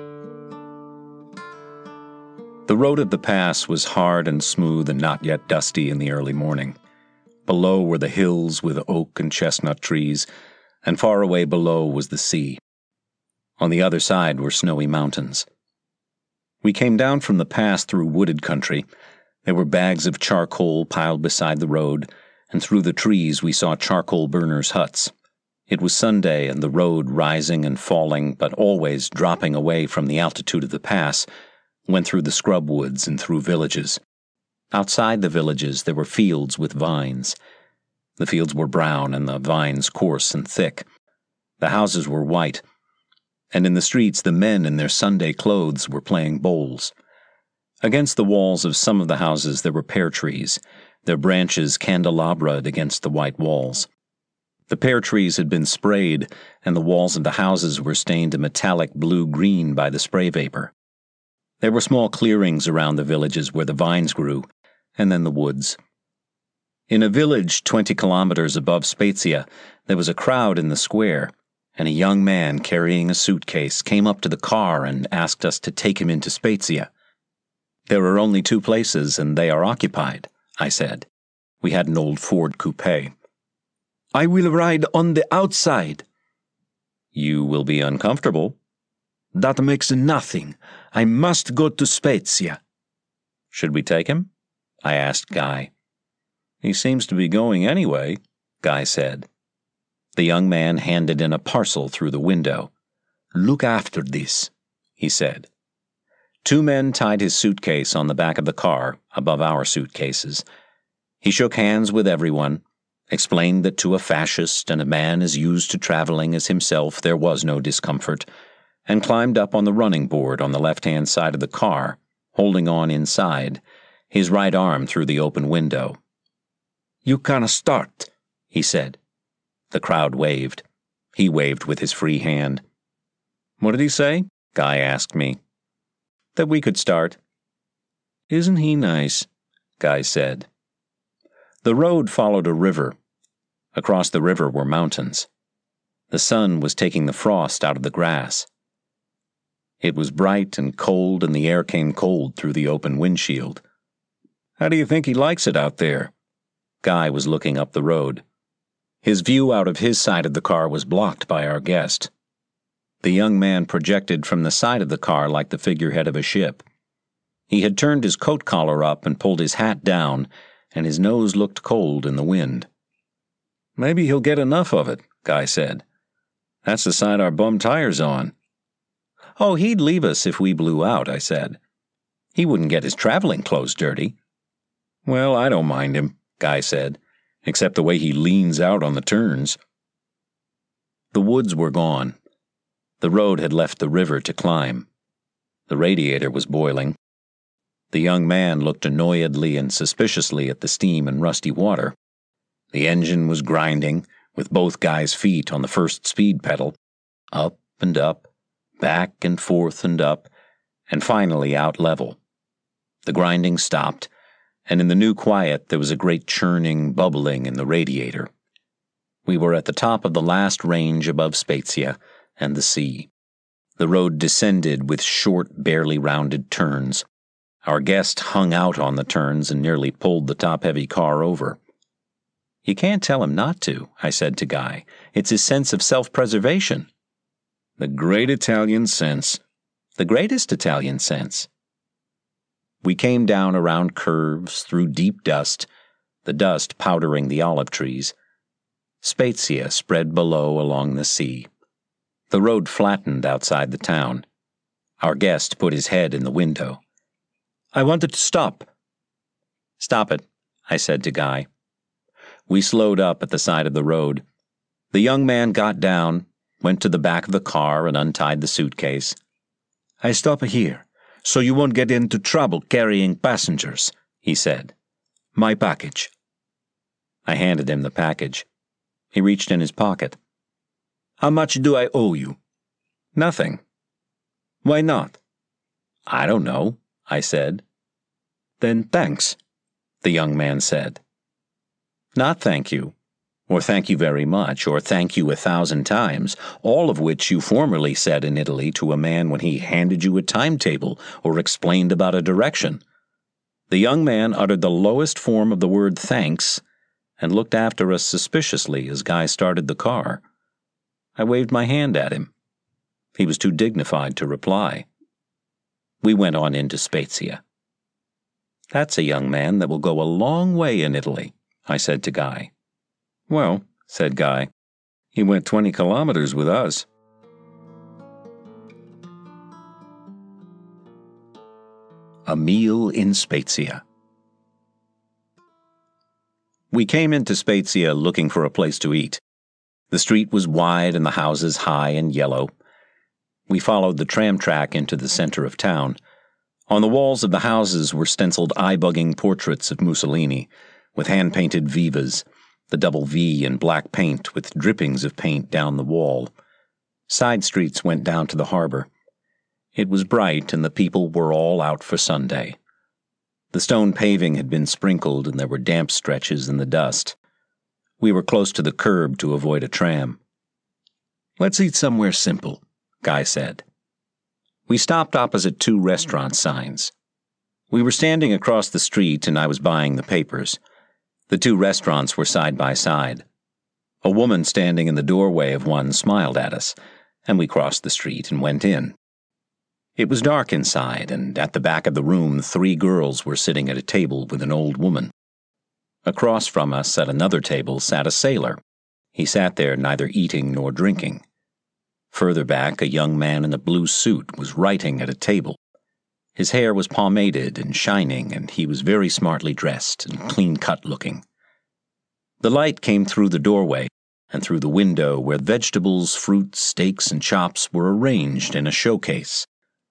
The road of the pass was hard and smooth and not yet dusty in the early morning. Below were the hills with oak and chestnut trees, and far away below was the sea. On the other side were snowy mountains. We came down from the pass through wooded country. There were bags of charcoal piled beside the road, and through the trees we saw charcoal burners' huts. It was Sunday, and the road, rising and falling, but always dropping away from the altitude of the pass, went through the scrub woods and through villages. Outside the villages there were fields with vines. The fields were brown and the vines coarse and thick. The houses were white, and in the streets the men in their Sunday clothes were playing bowls. Against the walls of some of the houses there were pear trees, their branches candelabraed against the white walls. The pear trees had been sprayed, and the walls of the houses were stained a metallic blue-green by the spray vapor. There were small clearings around the villages where the vines grew, and then the woods. In a village twenty kilometers above Spezia, there was a crowd in the square, and a young man carrying a suitcase came up to the car and asked us to take him into Spezia. There are only two places, and they are occupied, I said. We had an old Ford coupe. I will ride on the outside. You will be uncomfortable. That makes nothing. I must go to Spezia. Should we take him? I asked Guy. He seems to be going anyway, Guy said. The young man handed in a parcel through the window. Look after this, he said. Two men tied his suitcase on the back of the car, above our suitcases. He shook hands with everyone, explained that to a fascist and a man as used to traveling as himself there was no discomfort, and climbed up on the running board on the left-hand side of the car, holding on inside, his right arm through the open window. You canna start, he said. The crowd waved. He waved with his free hand. What did he say? Guy asked me. That we could start. Isn't he nice? Guy said. The road followed a river. Across the river were mountains. The sun was taking the frost out of the grass. It was bright and cold, and the air came cold through the open windshield. How do you think he likes it out there? Guy was looking up the road. His view out of his side of the car was blocked by our guest. The young man projected from the side of the car like the figurehead of a ship. He had turned his coat collar up and pulled his hat down, and his nose looked cold in the wind. Maybe he'll get enough of it, Guy said. That's the side our bum tire's on. Oh, he'd leave us if we blew out, I said. He wouldn't get his traveling clothes dirty. Well, I don't mind him, Guy said, except the way he leans out on the turns. The woods were gone. The road had left the river to climb. The radiator was boiling. The young man looked annoyedly and suspiciously at the steam and rusty water. The engine was grinding, with both Guy's feet on the first speed pedal, up and up, back and forth and up, and finally out level. The grinding stopped, and in the new quiet there was a great churning, bubbling in the radiator. We were at the top of the last range above Spezia and the sea. The road descended with short, barely rounded turns. Our guest hung out on the turns and nearly pulled the top-heavy car over. You can't tell him not to, I said to Guy. It's his sense of self-preservation. The great Italian sense. The greatest Italian sense. We came down around curves, through deep dust, the dust powdering the olive trees. Spezia spread below along the sea. The road flattened outside the town. Our guest put his head in the window. I wanted to stop. Stop it, I said to Guy. We slowed up at the side of the road. The young man got down, went to the back of the car and untied the suitcase. I stop here, so you won't get into trouble carrying passengers, he said. My package. I handed him the package. He reached in his pocket. How much do I owe you? Nothing. Why not? I don't know, I said. Then thanks, the young man said. Not thank you, or thank you very much, or thank you a thousand times, all of which you formerly said in Italy to a man when he handed you a timetable or explained about a direction. The young man uttered the lowest form of the word thanks and looked after us suspiciously as Guy started the car. I waved my hand at him. He was too dignified to reply. We went on into Spezia. That's a young man that will go a long way in Italy, I said to Guy. Well, said Guy, he went twenty kilometers with us. A meal in Spezia. We came into Spezia looking for a place to eat. The street was wide and the houses high and yellow. We followed the tram track into the center of town. On the walls of the houses were stenciled eye-bugging portraits of Mussolini, with hand-painted vivas, the double V in black paint with drippings of paint down the wall. Side streets went down to the harbor. It was bright and the people were all out for Sunday. The stone paving had been sprinkled and there were damp stretches in the dust. We were close to the curb to avoid a tram. Let's eat somewhere simple, Guy said. We stopped opposite two restaurant signs. We were standing across the street and I was buying the papers. The two restaurants were side by side. A woman standing in the doorway of one smiled at us, and we crossed the street and went in. It was dark inside, and at the back of the room three girls were sitting at a table with an old woman. Across from us at another table sat a sailor. He sat there neither eating nor drinking. Further back, a young man in a blue suit was writing at a table. His hair was pomaded and shining, and he was very smartly dressed and clean-cut looking. The light came through the doorway and through the window where vegetables, fruits, steaks, and chops were arranged in a showcase.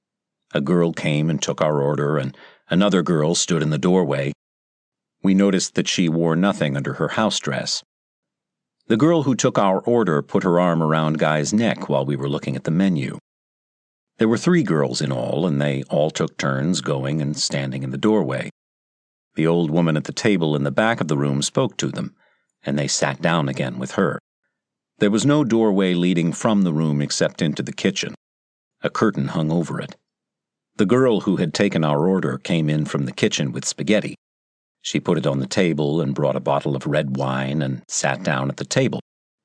A girl came and took our order, and another girl stood in the doorway. We noticed that she wore nothing under her house dress. The girl who took our order put her arm around Guy's neck while we were looking at the menu. There were three girls in all, and they all took turns going and standing in the doorway. The old woman at the table in the back of the room spoke to them, and they sat down again with her. There was no doorway leading from the room except into the kitchen. A curtain hung over it. The girl who had taken our order came in from the kitchen with spaghetti. She put it on the table and brought a bottle of red wine and sat down at the table.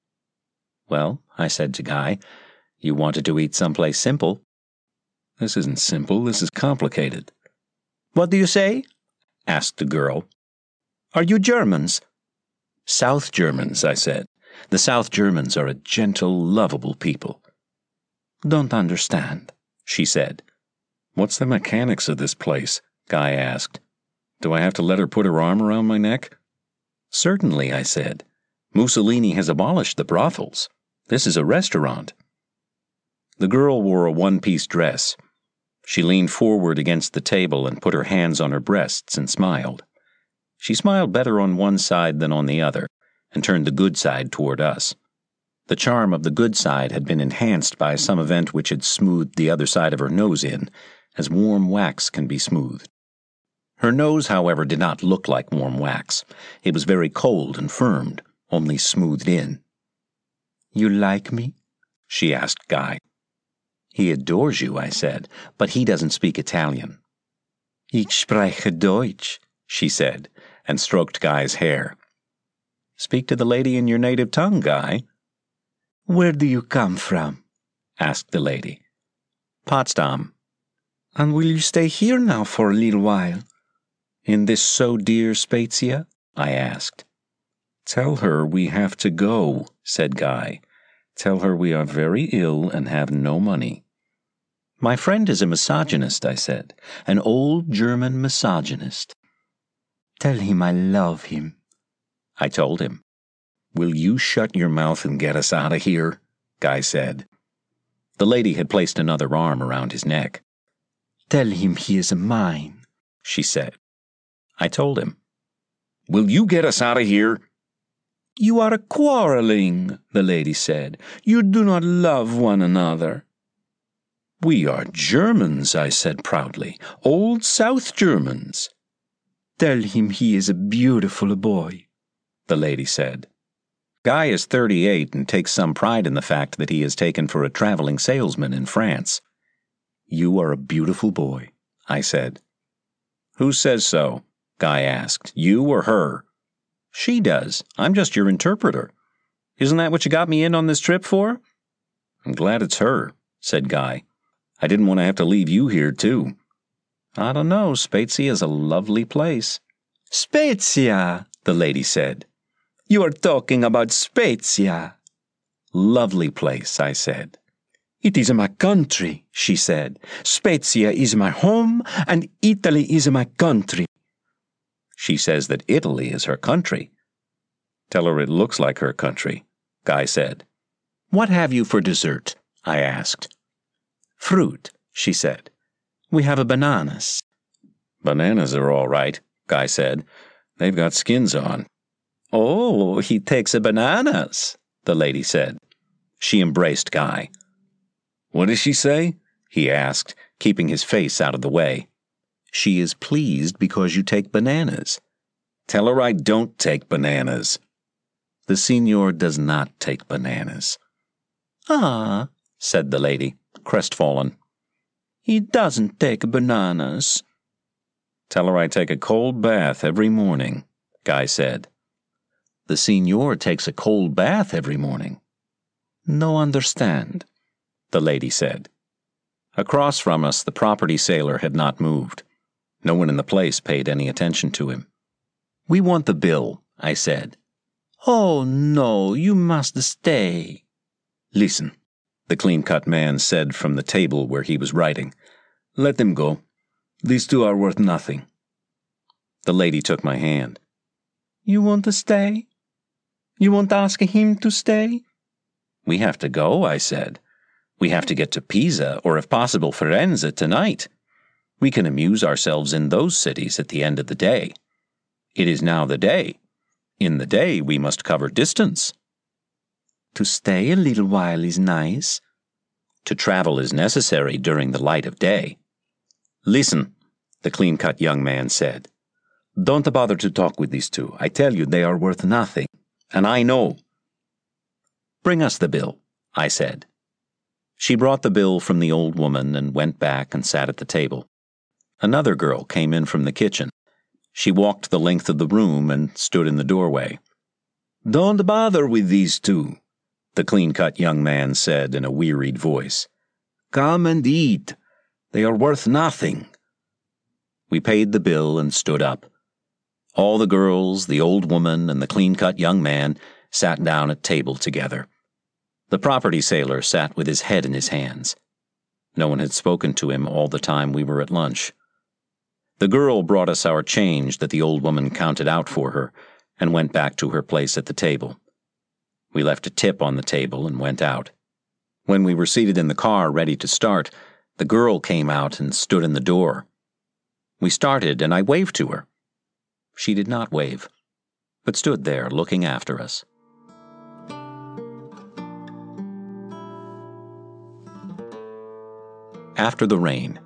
"Well," I said to Guy, "you wanted to eat someplace simple." "This isn't simple, this is complicated." "What do you say?" asked the girl. "Are you Germans?" "South Germans," I said. "The South Germans are a gentle, lovable people." "Don't understand," she said. "What's the mechanics of this place?" Guy asked. "Do I have to let her put her arm around my neck?" "Certainly," I said. "Mussolini has abolished the brothels. This is a restaurant." The girl wore a one-piece dress. She leaned forward against the table and put her hands on her breasts and smiled. She smiled better on one side than on the other, and turned the good side toward us. The charm of the good side had been enhanced by some event which had smoothed the other side of her nose in, as warm wax can be smoothed. Her nose, however, did not look like warm wax. It was very cold and firm, only smoothed in. "You like me?" she asked Guy. "He adores you," I said, "but he doesn't speak Italian." "Ich spreche Deutsch," she said, and stroked Guy's hair. "Speak to the lady in your native tongue, Guy." "Where do you come from?" asked the lady. "Potsdam." "And will you stay here now for a little while?" "In this so dear Spezia?" I asked. "Tell her we have to go," said Guy. "Tell her we are very ill and have no money." "My friend is a misogynist," I said. "An old German misogynist." "Tell him I love him." I told him. "Will you shut your mouth and get us out of here?" Guy said. The lady had placed another arm around his neck. "Tell him he is mine," she said. I told him. "Will you get us out of here?" "You are quarreling," the lady said. "You do not love one another." "We are Germans," I said proudly. "Old South Germans." "Tell him he is a beautiful boy," the lady said. Guy is thirty-eight and takes some pride in the fact that he is taken for a traveling salesman in France. "You are a beautiful boy," I said. "Who says so?" Guy asked. "You or her?" "She does. I'm just your interpreter. Isn't that what you got me in on this trip for?" "I'm glad it's her," said Guy. "I didn't want to have to leave you here, too." "I don't know. Spezia is a lovely place." "Spezia," the lady said. "You are talking about Spezia." "Lovely place," I said. "It is my country," she said. "Spezia is my home, and Italy is my country." She says that Italy is her country. "Tell her it looks like her country," Guy said. "What have you for dessert?" I asked. "Fruit," she said. "We have bananas." "Bananas are all right," Guy said. "They've got skins on." "Oh, he takes bananas," the lady said. She embraced Guy. "What does she say?" he asked, keeping his face out of the way. "She is pleased because you take bananas." "Tell her I don't take bananas." "The signor does not take bananas." "Ah," said the lady, crestfallen. "He doesn't take bananas." "Tell her I take a cold bath every morning," Guy said. "The signor takes a cold bath every morning." "No understand," the lady said. Across from us, the property sailor had not moved. No one in the place paid any attention to him. We want the bill, I said. Oh, no, you must stay. Listen, the clean-cut man said from the table where he was writing. Let them go. These two are worth nothing. The lady took my hand. You want to stay? You won't ask him to stay? We have to go, I said. We have to get to Pisa, or if possible Firenze, tonight. We can amuse ourselves in those cities at the end of the day. It is now the day. In the day we must cover distance. To stay a little while is nice. To travel is necessary during the light of day. Listen, the clean-cut young man said. Don't bother to talk with these two. I tell you they are worth nothing. And I know. Bring us the bill, I said. She brought the bill from the old woman and went back and sat at the table. Another girl came in from the kitchen. She walked the length of the room and stood in the doorway. Don't bother with these two, the clean-cut young man said in a wearied voice. Come and eat. They are worth nothing. We paid the bill and stood up. All the girls, the old woman, and the clean-cut young man sat down at table together. The property sailor sat with his head in his hands. No one had spoken to him all the time we were at lunch. The girl brought us our change that the old woman counted out for her and went back to her place at the table. We left a tip on the table and went out. When we were seated in the car ready to start, the girl came out and stood in the door. We started and I waved to her. She did not wave, but stood there looking after us. After the rain.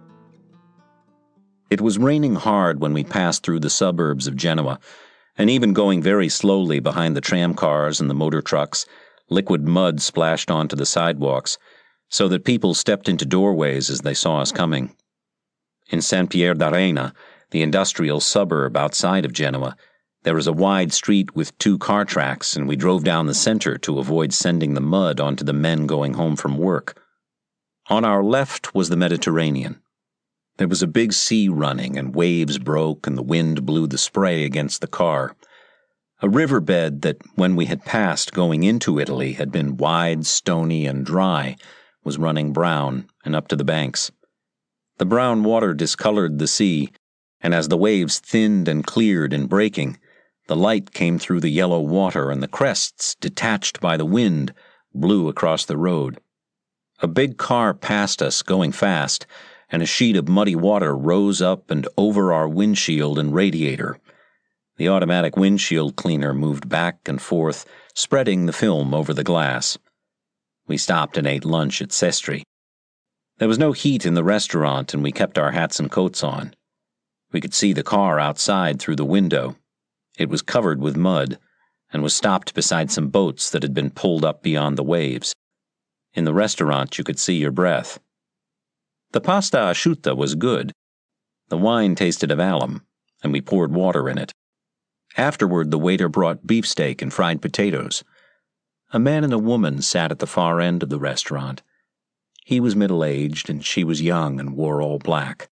It was raining hard when we passed through the suburbs of Genoa, and even going very slowly behind the tram cars and the motor trucks, liquid mud splashed onto the sidewalks, so that people stepped into doorways as they saw us coming. In San Pier d'Arena, the industrial suburb outside of Genoa, there is a wide street with two car tracks, and we drove down the center to avoid sending the mud onto the men going home from work. On our left was the Mediterranean. There was a big sea running, and waves broke, and the wind blew the spray against the car. A riverbed that, when we had passed going into Italy, had been wide, stony, and dry, was running brown and up to the banks. The brown water discolored the sea, and as the waves thinned and cleared in breaking, the light came through the yellow water, and the crests, detached by the wind, blew across the road. A big car passed us, going fast, and a sheet of muddy water rose up and over our windshield and radiator. The automatic windshield cleaner moved back and forth, spreading the film over the glass. We stopped and ate lunch at Sestri. There was no heat in the restaurant, and we kept our hats and coats on. We could see the car outside through the window. It was covered with mud, and was stopped beside some boats that had been pulled up beyond the waves. In the restaurant you could see your breath. The pasta asciutta was good. The wine tasted of alum, and we poured water in it. Afterward the waiter brought beefsteak and fried potatoes. A man and a woman sat at the far end of the restaurant. He was middle-aged, and she was young and wore all black.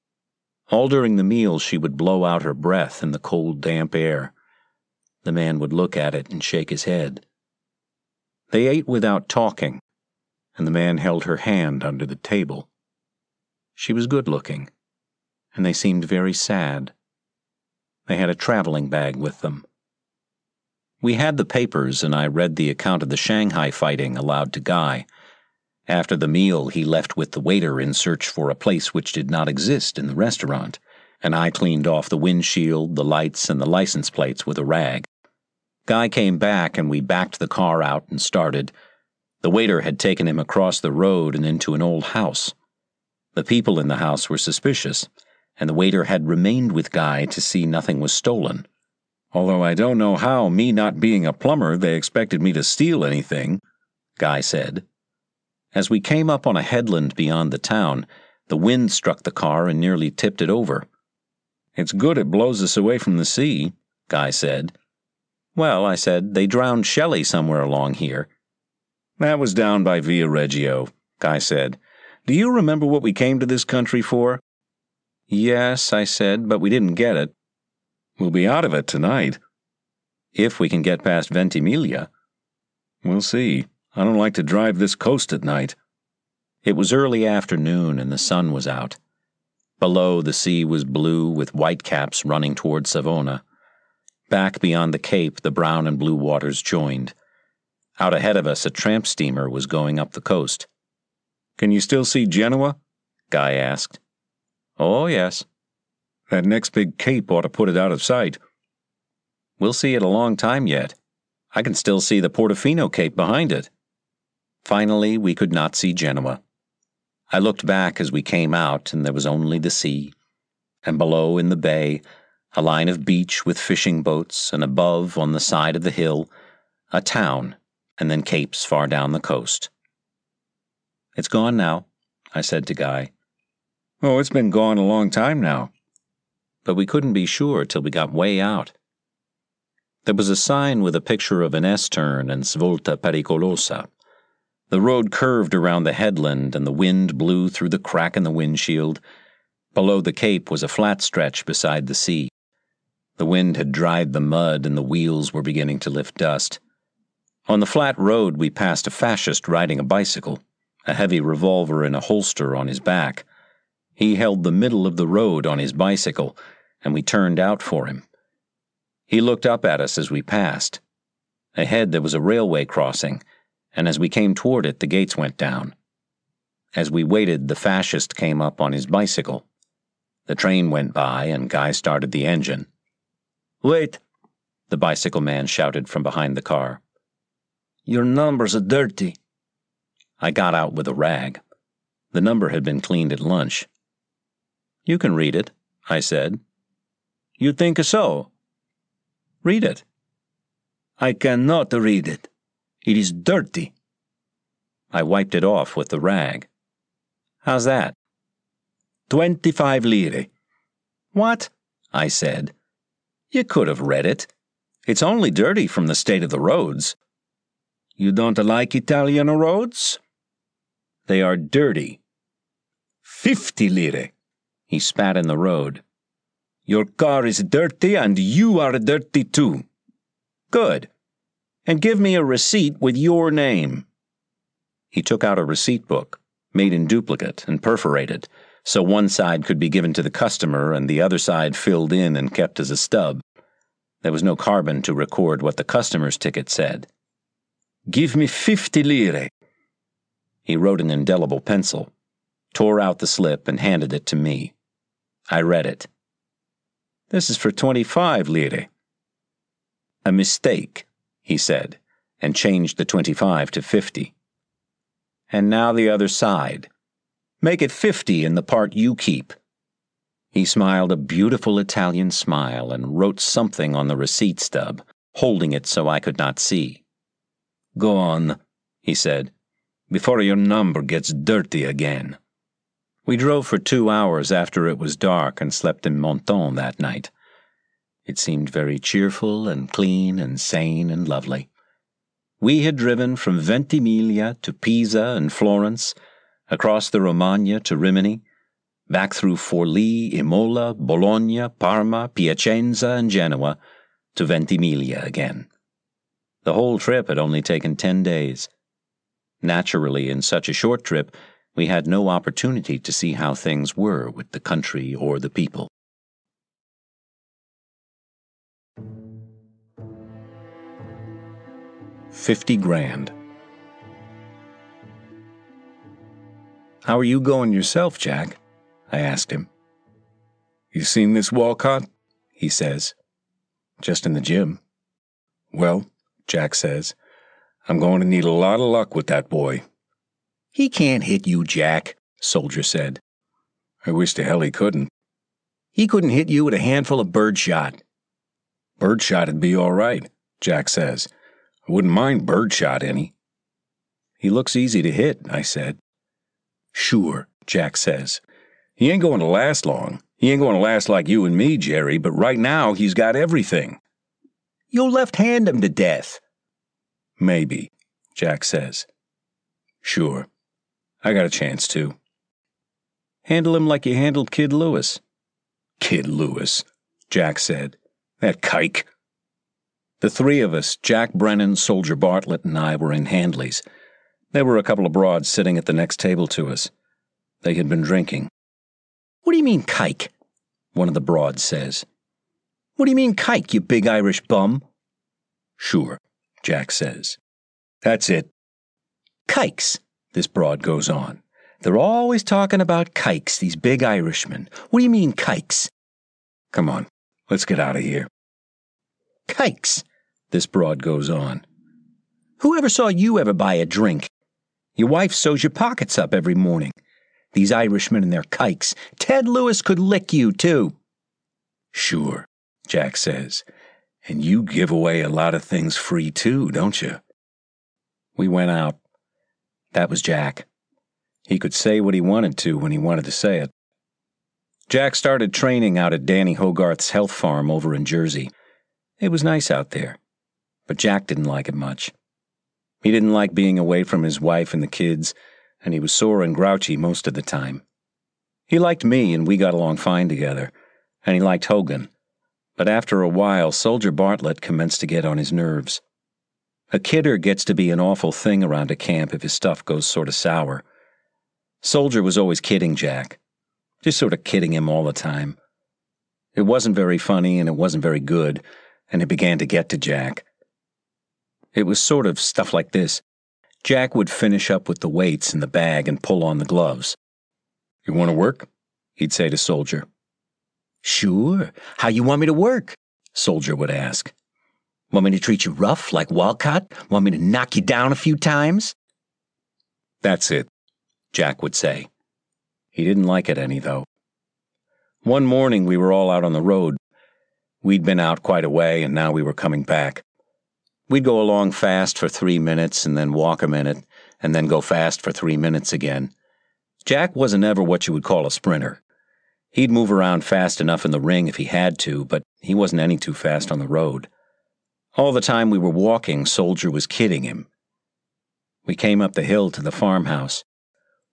All during the meal she would blow out her breath in the cold, damp air. The man would look at it and shake his head. They ate without talking, and the man held her hand under the table. She was good-looking, and they seemed very sad. They had a traveling bag with them. We had the papers, and I read the account of the Shanghai fighting aloud to Guy. After the meal, he left with the waiter in search for a place which did not exist in the restaurant, and I cleaned off the windshield, the lights, and the license plates with a rag. Guy came back, and we backed the car out and started. The waiter had taken him across the road and into an old house. The people in the house were suspicious, and the waiter had remained with Guy to see nothing was stolen. Although I don't know how, me not being a plumber, they expected me to steal anything, Guy said. As we came up on a headland beyond the town, the wind struck the car and nearly tipped it over. It's good it blows us away from the sea, Guy said. Well, I said, they drowned Shelley somewhere along here. That was down by Via Reggio, Guy said. Do you remember what we came to this country for? Yes, I said, but we didn't get it. We'll be out of it tonight. If we can get past Ventimiglia. We'll see. I don't like to drive this coast at night. It was early afternoon and the sun was out. Below, the sea was blue with white caps running toward Savona. Back beyond the cape, the brown and blue waters joined. Out ahead of us, a tramp steamer was going up the coast. Can you still see Genoa? Guy asked. Oh, yes. That next big cape ought to put it out of sight. We'll see it a long time yet. I can still see the Portofino Cape behind it. Finally, we could not see Genoa. I looked back as we came out, and there was only the sea. And below in the bay, a line of beach with fishing boats, and above, on the side of the hill, a town, and then capes far down the coast. It's gone now, I said to Guy. Oh, it's been gone a long time now. But we couldn't be sure till we got way out. There was a sign with a picture of an S-turn and Svolta Pericolosa. The road curved around the headland and the wind blew through the crack in the windshield. Below the cape was a flat stretch beside the sea. The wind had dried the mud and the wheels were beginning to lift dust. On the flat road we passed a fascist riding a bicycle, a heavy revolver in a holster on his back. He held the middle of the road on his bicycle, and we turned out for him. He looked up at us as we passed. Ahead there was a railway crossing, and as we came toward it, the gates went down. As we waited, the fascist came up on his bicycle. The train went by, and Guy started the engine. "Wait," the bicycle man shouted from behind the car. "Your numbers are dirty." I got out with a rag. The number had been cleaned at lunch. "You can read it," I said. "You think so?" "Read it." "I cannot read it. It is dirty." I wiped it off with the rag. "How's that?" Twenty-five lire." "What?" I said. "You could have read it. It's only dirty from the state of the roads." "You don't like Italian roads?" "They are dirty." Fifty lire." He spat in the road. "Your car is dirty and you are dirty too." "Good. And give me a receipt with your name." He took out a receipt book, made in duplicate and perforated, so one side could be given to the customer and the other side filled in and kept as a stub. There was no carbon to record what the customer's ticket said. "Give me fifty lire." He wrote an indelible pencil, tore out the slip and handed it to me. I read it. "This is for twenty-five lire." "A mistake," he said, and changed the twenty-five to fifty. "And now the other side. Make it fifty in the part you keep." He smiled a beautiful Italian smile and wrote something on the receipt stub, holding it so I could not see. "Go on," he said, "before your number gets dirty again." We drove for two hours after it was dark and slept in Menton that night. It seemed very cheerful and clean and sane and lovely. We had driven from Ventimiglia to Pisa and Florence, across the Romagna to Rimini, back through Forlì, Imola, Bologna, Parma, Piacenza, and Genoa, to Ventimiglia again. The whole trip had only taken ten days. Naturally, in such a short trip, we had no opportunity to see how things were with the country or the people. Fifty grand. "How are you going yourself, Jack?" I asked him. "You seen this Walcott?" he says. "Just in the gym." "Well," Jack says, "I'm going to need a lot of luck with that boy." "He can't hit you, Jack," Soldier said. "I wish to hell he couldn't." "He couldn't hit you with a handful of birdshot." "Birdshot'd be all right," Jack says. "I wouldn't mind birdshot any." "He looks easy to hit," I said. "Sure," Jack says. "He ain't going to last long. He ain't going to last like you and me, Jerry, but right now he's got everything." "You'll left-hand him to death." "Maybe," Jack says. "Sure. I got a chance to." "Handle him like you handled Kid Lewis." "Kid Lewis," Jack said. That kike. The three of us, Jack Brennan, Soldier Bartlett, and I, were in Handley's. There were a couple of broads sitting at the next table to us. They had been drinking. What do you mean, kike? One of the broads says. What do you mean, kike, you big Irish bum? Sure, Jack says. That's it. Kikes, this broad goes on. They're always talking about kikes, these big Irishmen. What do you mean, kikes? Come on, let's get out of here. Kikes, this broad goes on. Who ever saw you ever buy a drink? Your wife sews your pockets up every morning. These Irishmen and their kikes. Ted Lewis could lick you, too. Sure, Jack says. And you give away a lot of things free, too, don't you? We went out. That was Jack. He could say what he wanted to when he wanted to say it. Jack started training out at Danny Hogarth's health farm over in Jersey. It was nice out there, but Jack didn't like it much. He didn't like being away from his wife and the kids, and he was sore and grouchy most of the time. He liked me, and we got along fine together, and he liked Hogan, but after a while, Soldier Bartlett commenced to get on his nerves. A kidder gets to be an awful thing around a camp if his stuff goes sort of sour. Soldier was always kidding Jack, just sort of kidding him all the time. It wasn't very funny, and it wasn't very good, and it began to get to Jack. It was sort of stuff like this. Jack would finish up with the weights in the bag and pull on the gloves. You want to work? He'd say to Soldier. Sure. How you want me to work? Soldier would ask. Want me to treat you rough like Walcott? Want me to knock you down a few times? That's it, Jack would say. He didn't like it any, though. One morning we were all out on the road. We'd been out quite a way, and now we were coming back. We'd go along fast for three minutes and then walk a minute, and then go fast for three minutes again. Jack wasn't ever what you would call a sprinter. He'd move around fast enough in the ring if he had to, but he wasn't any too fast on the road. All the time we were walking, Soldier was kidding him. We came up the hill to the farmhouse.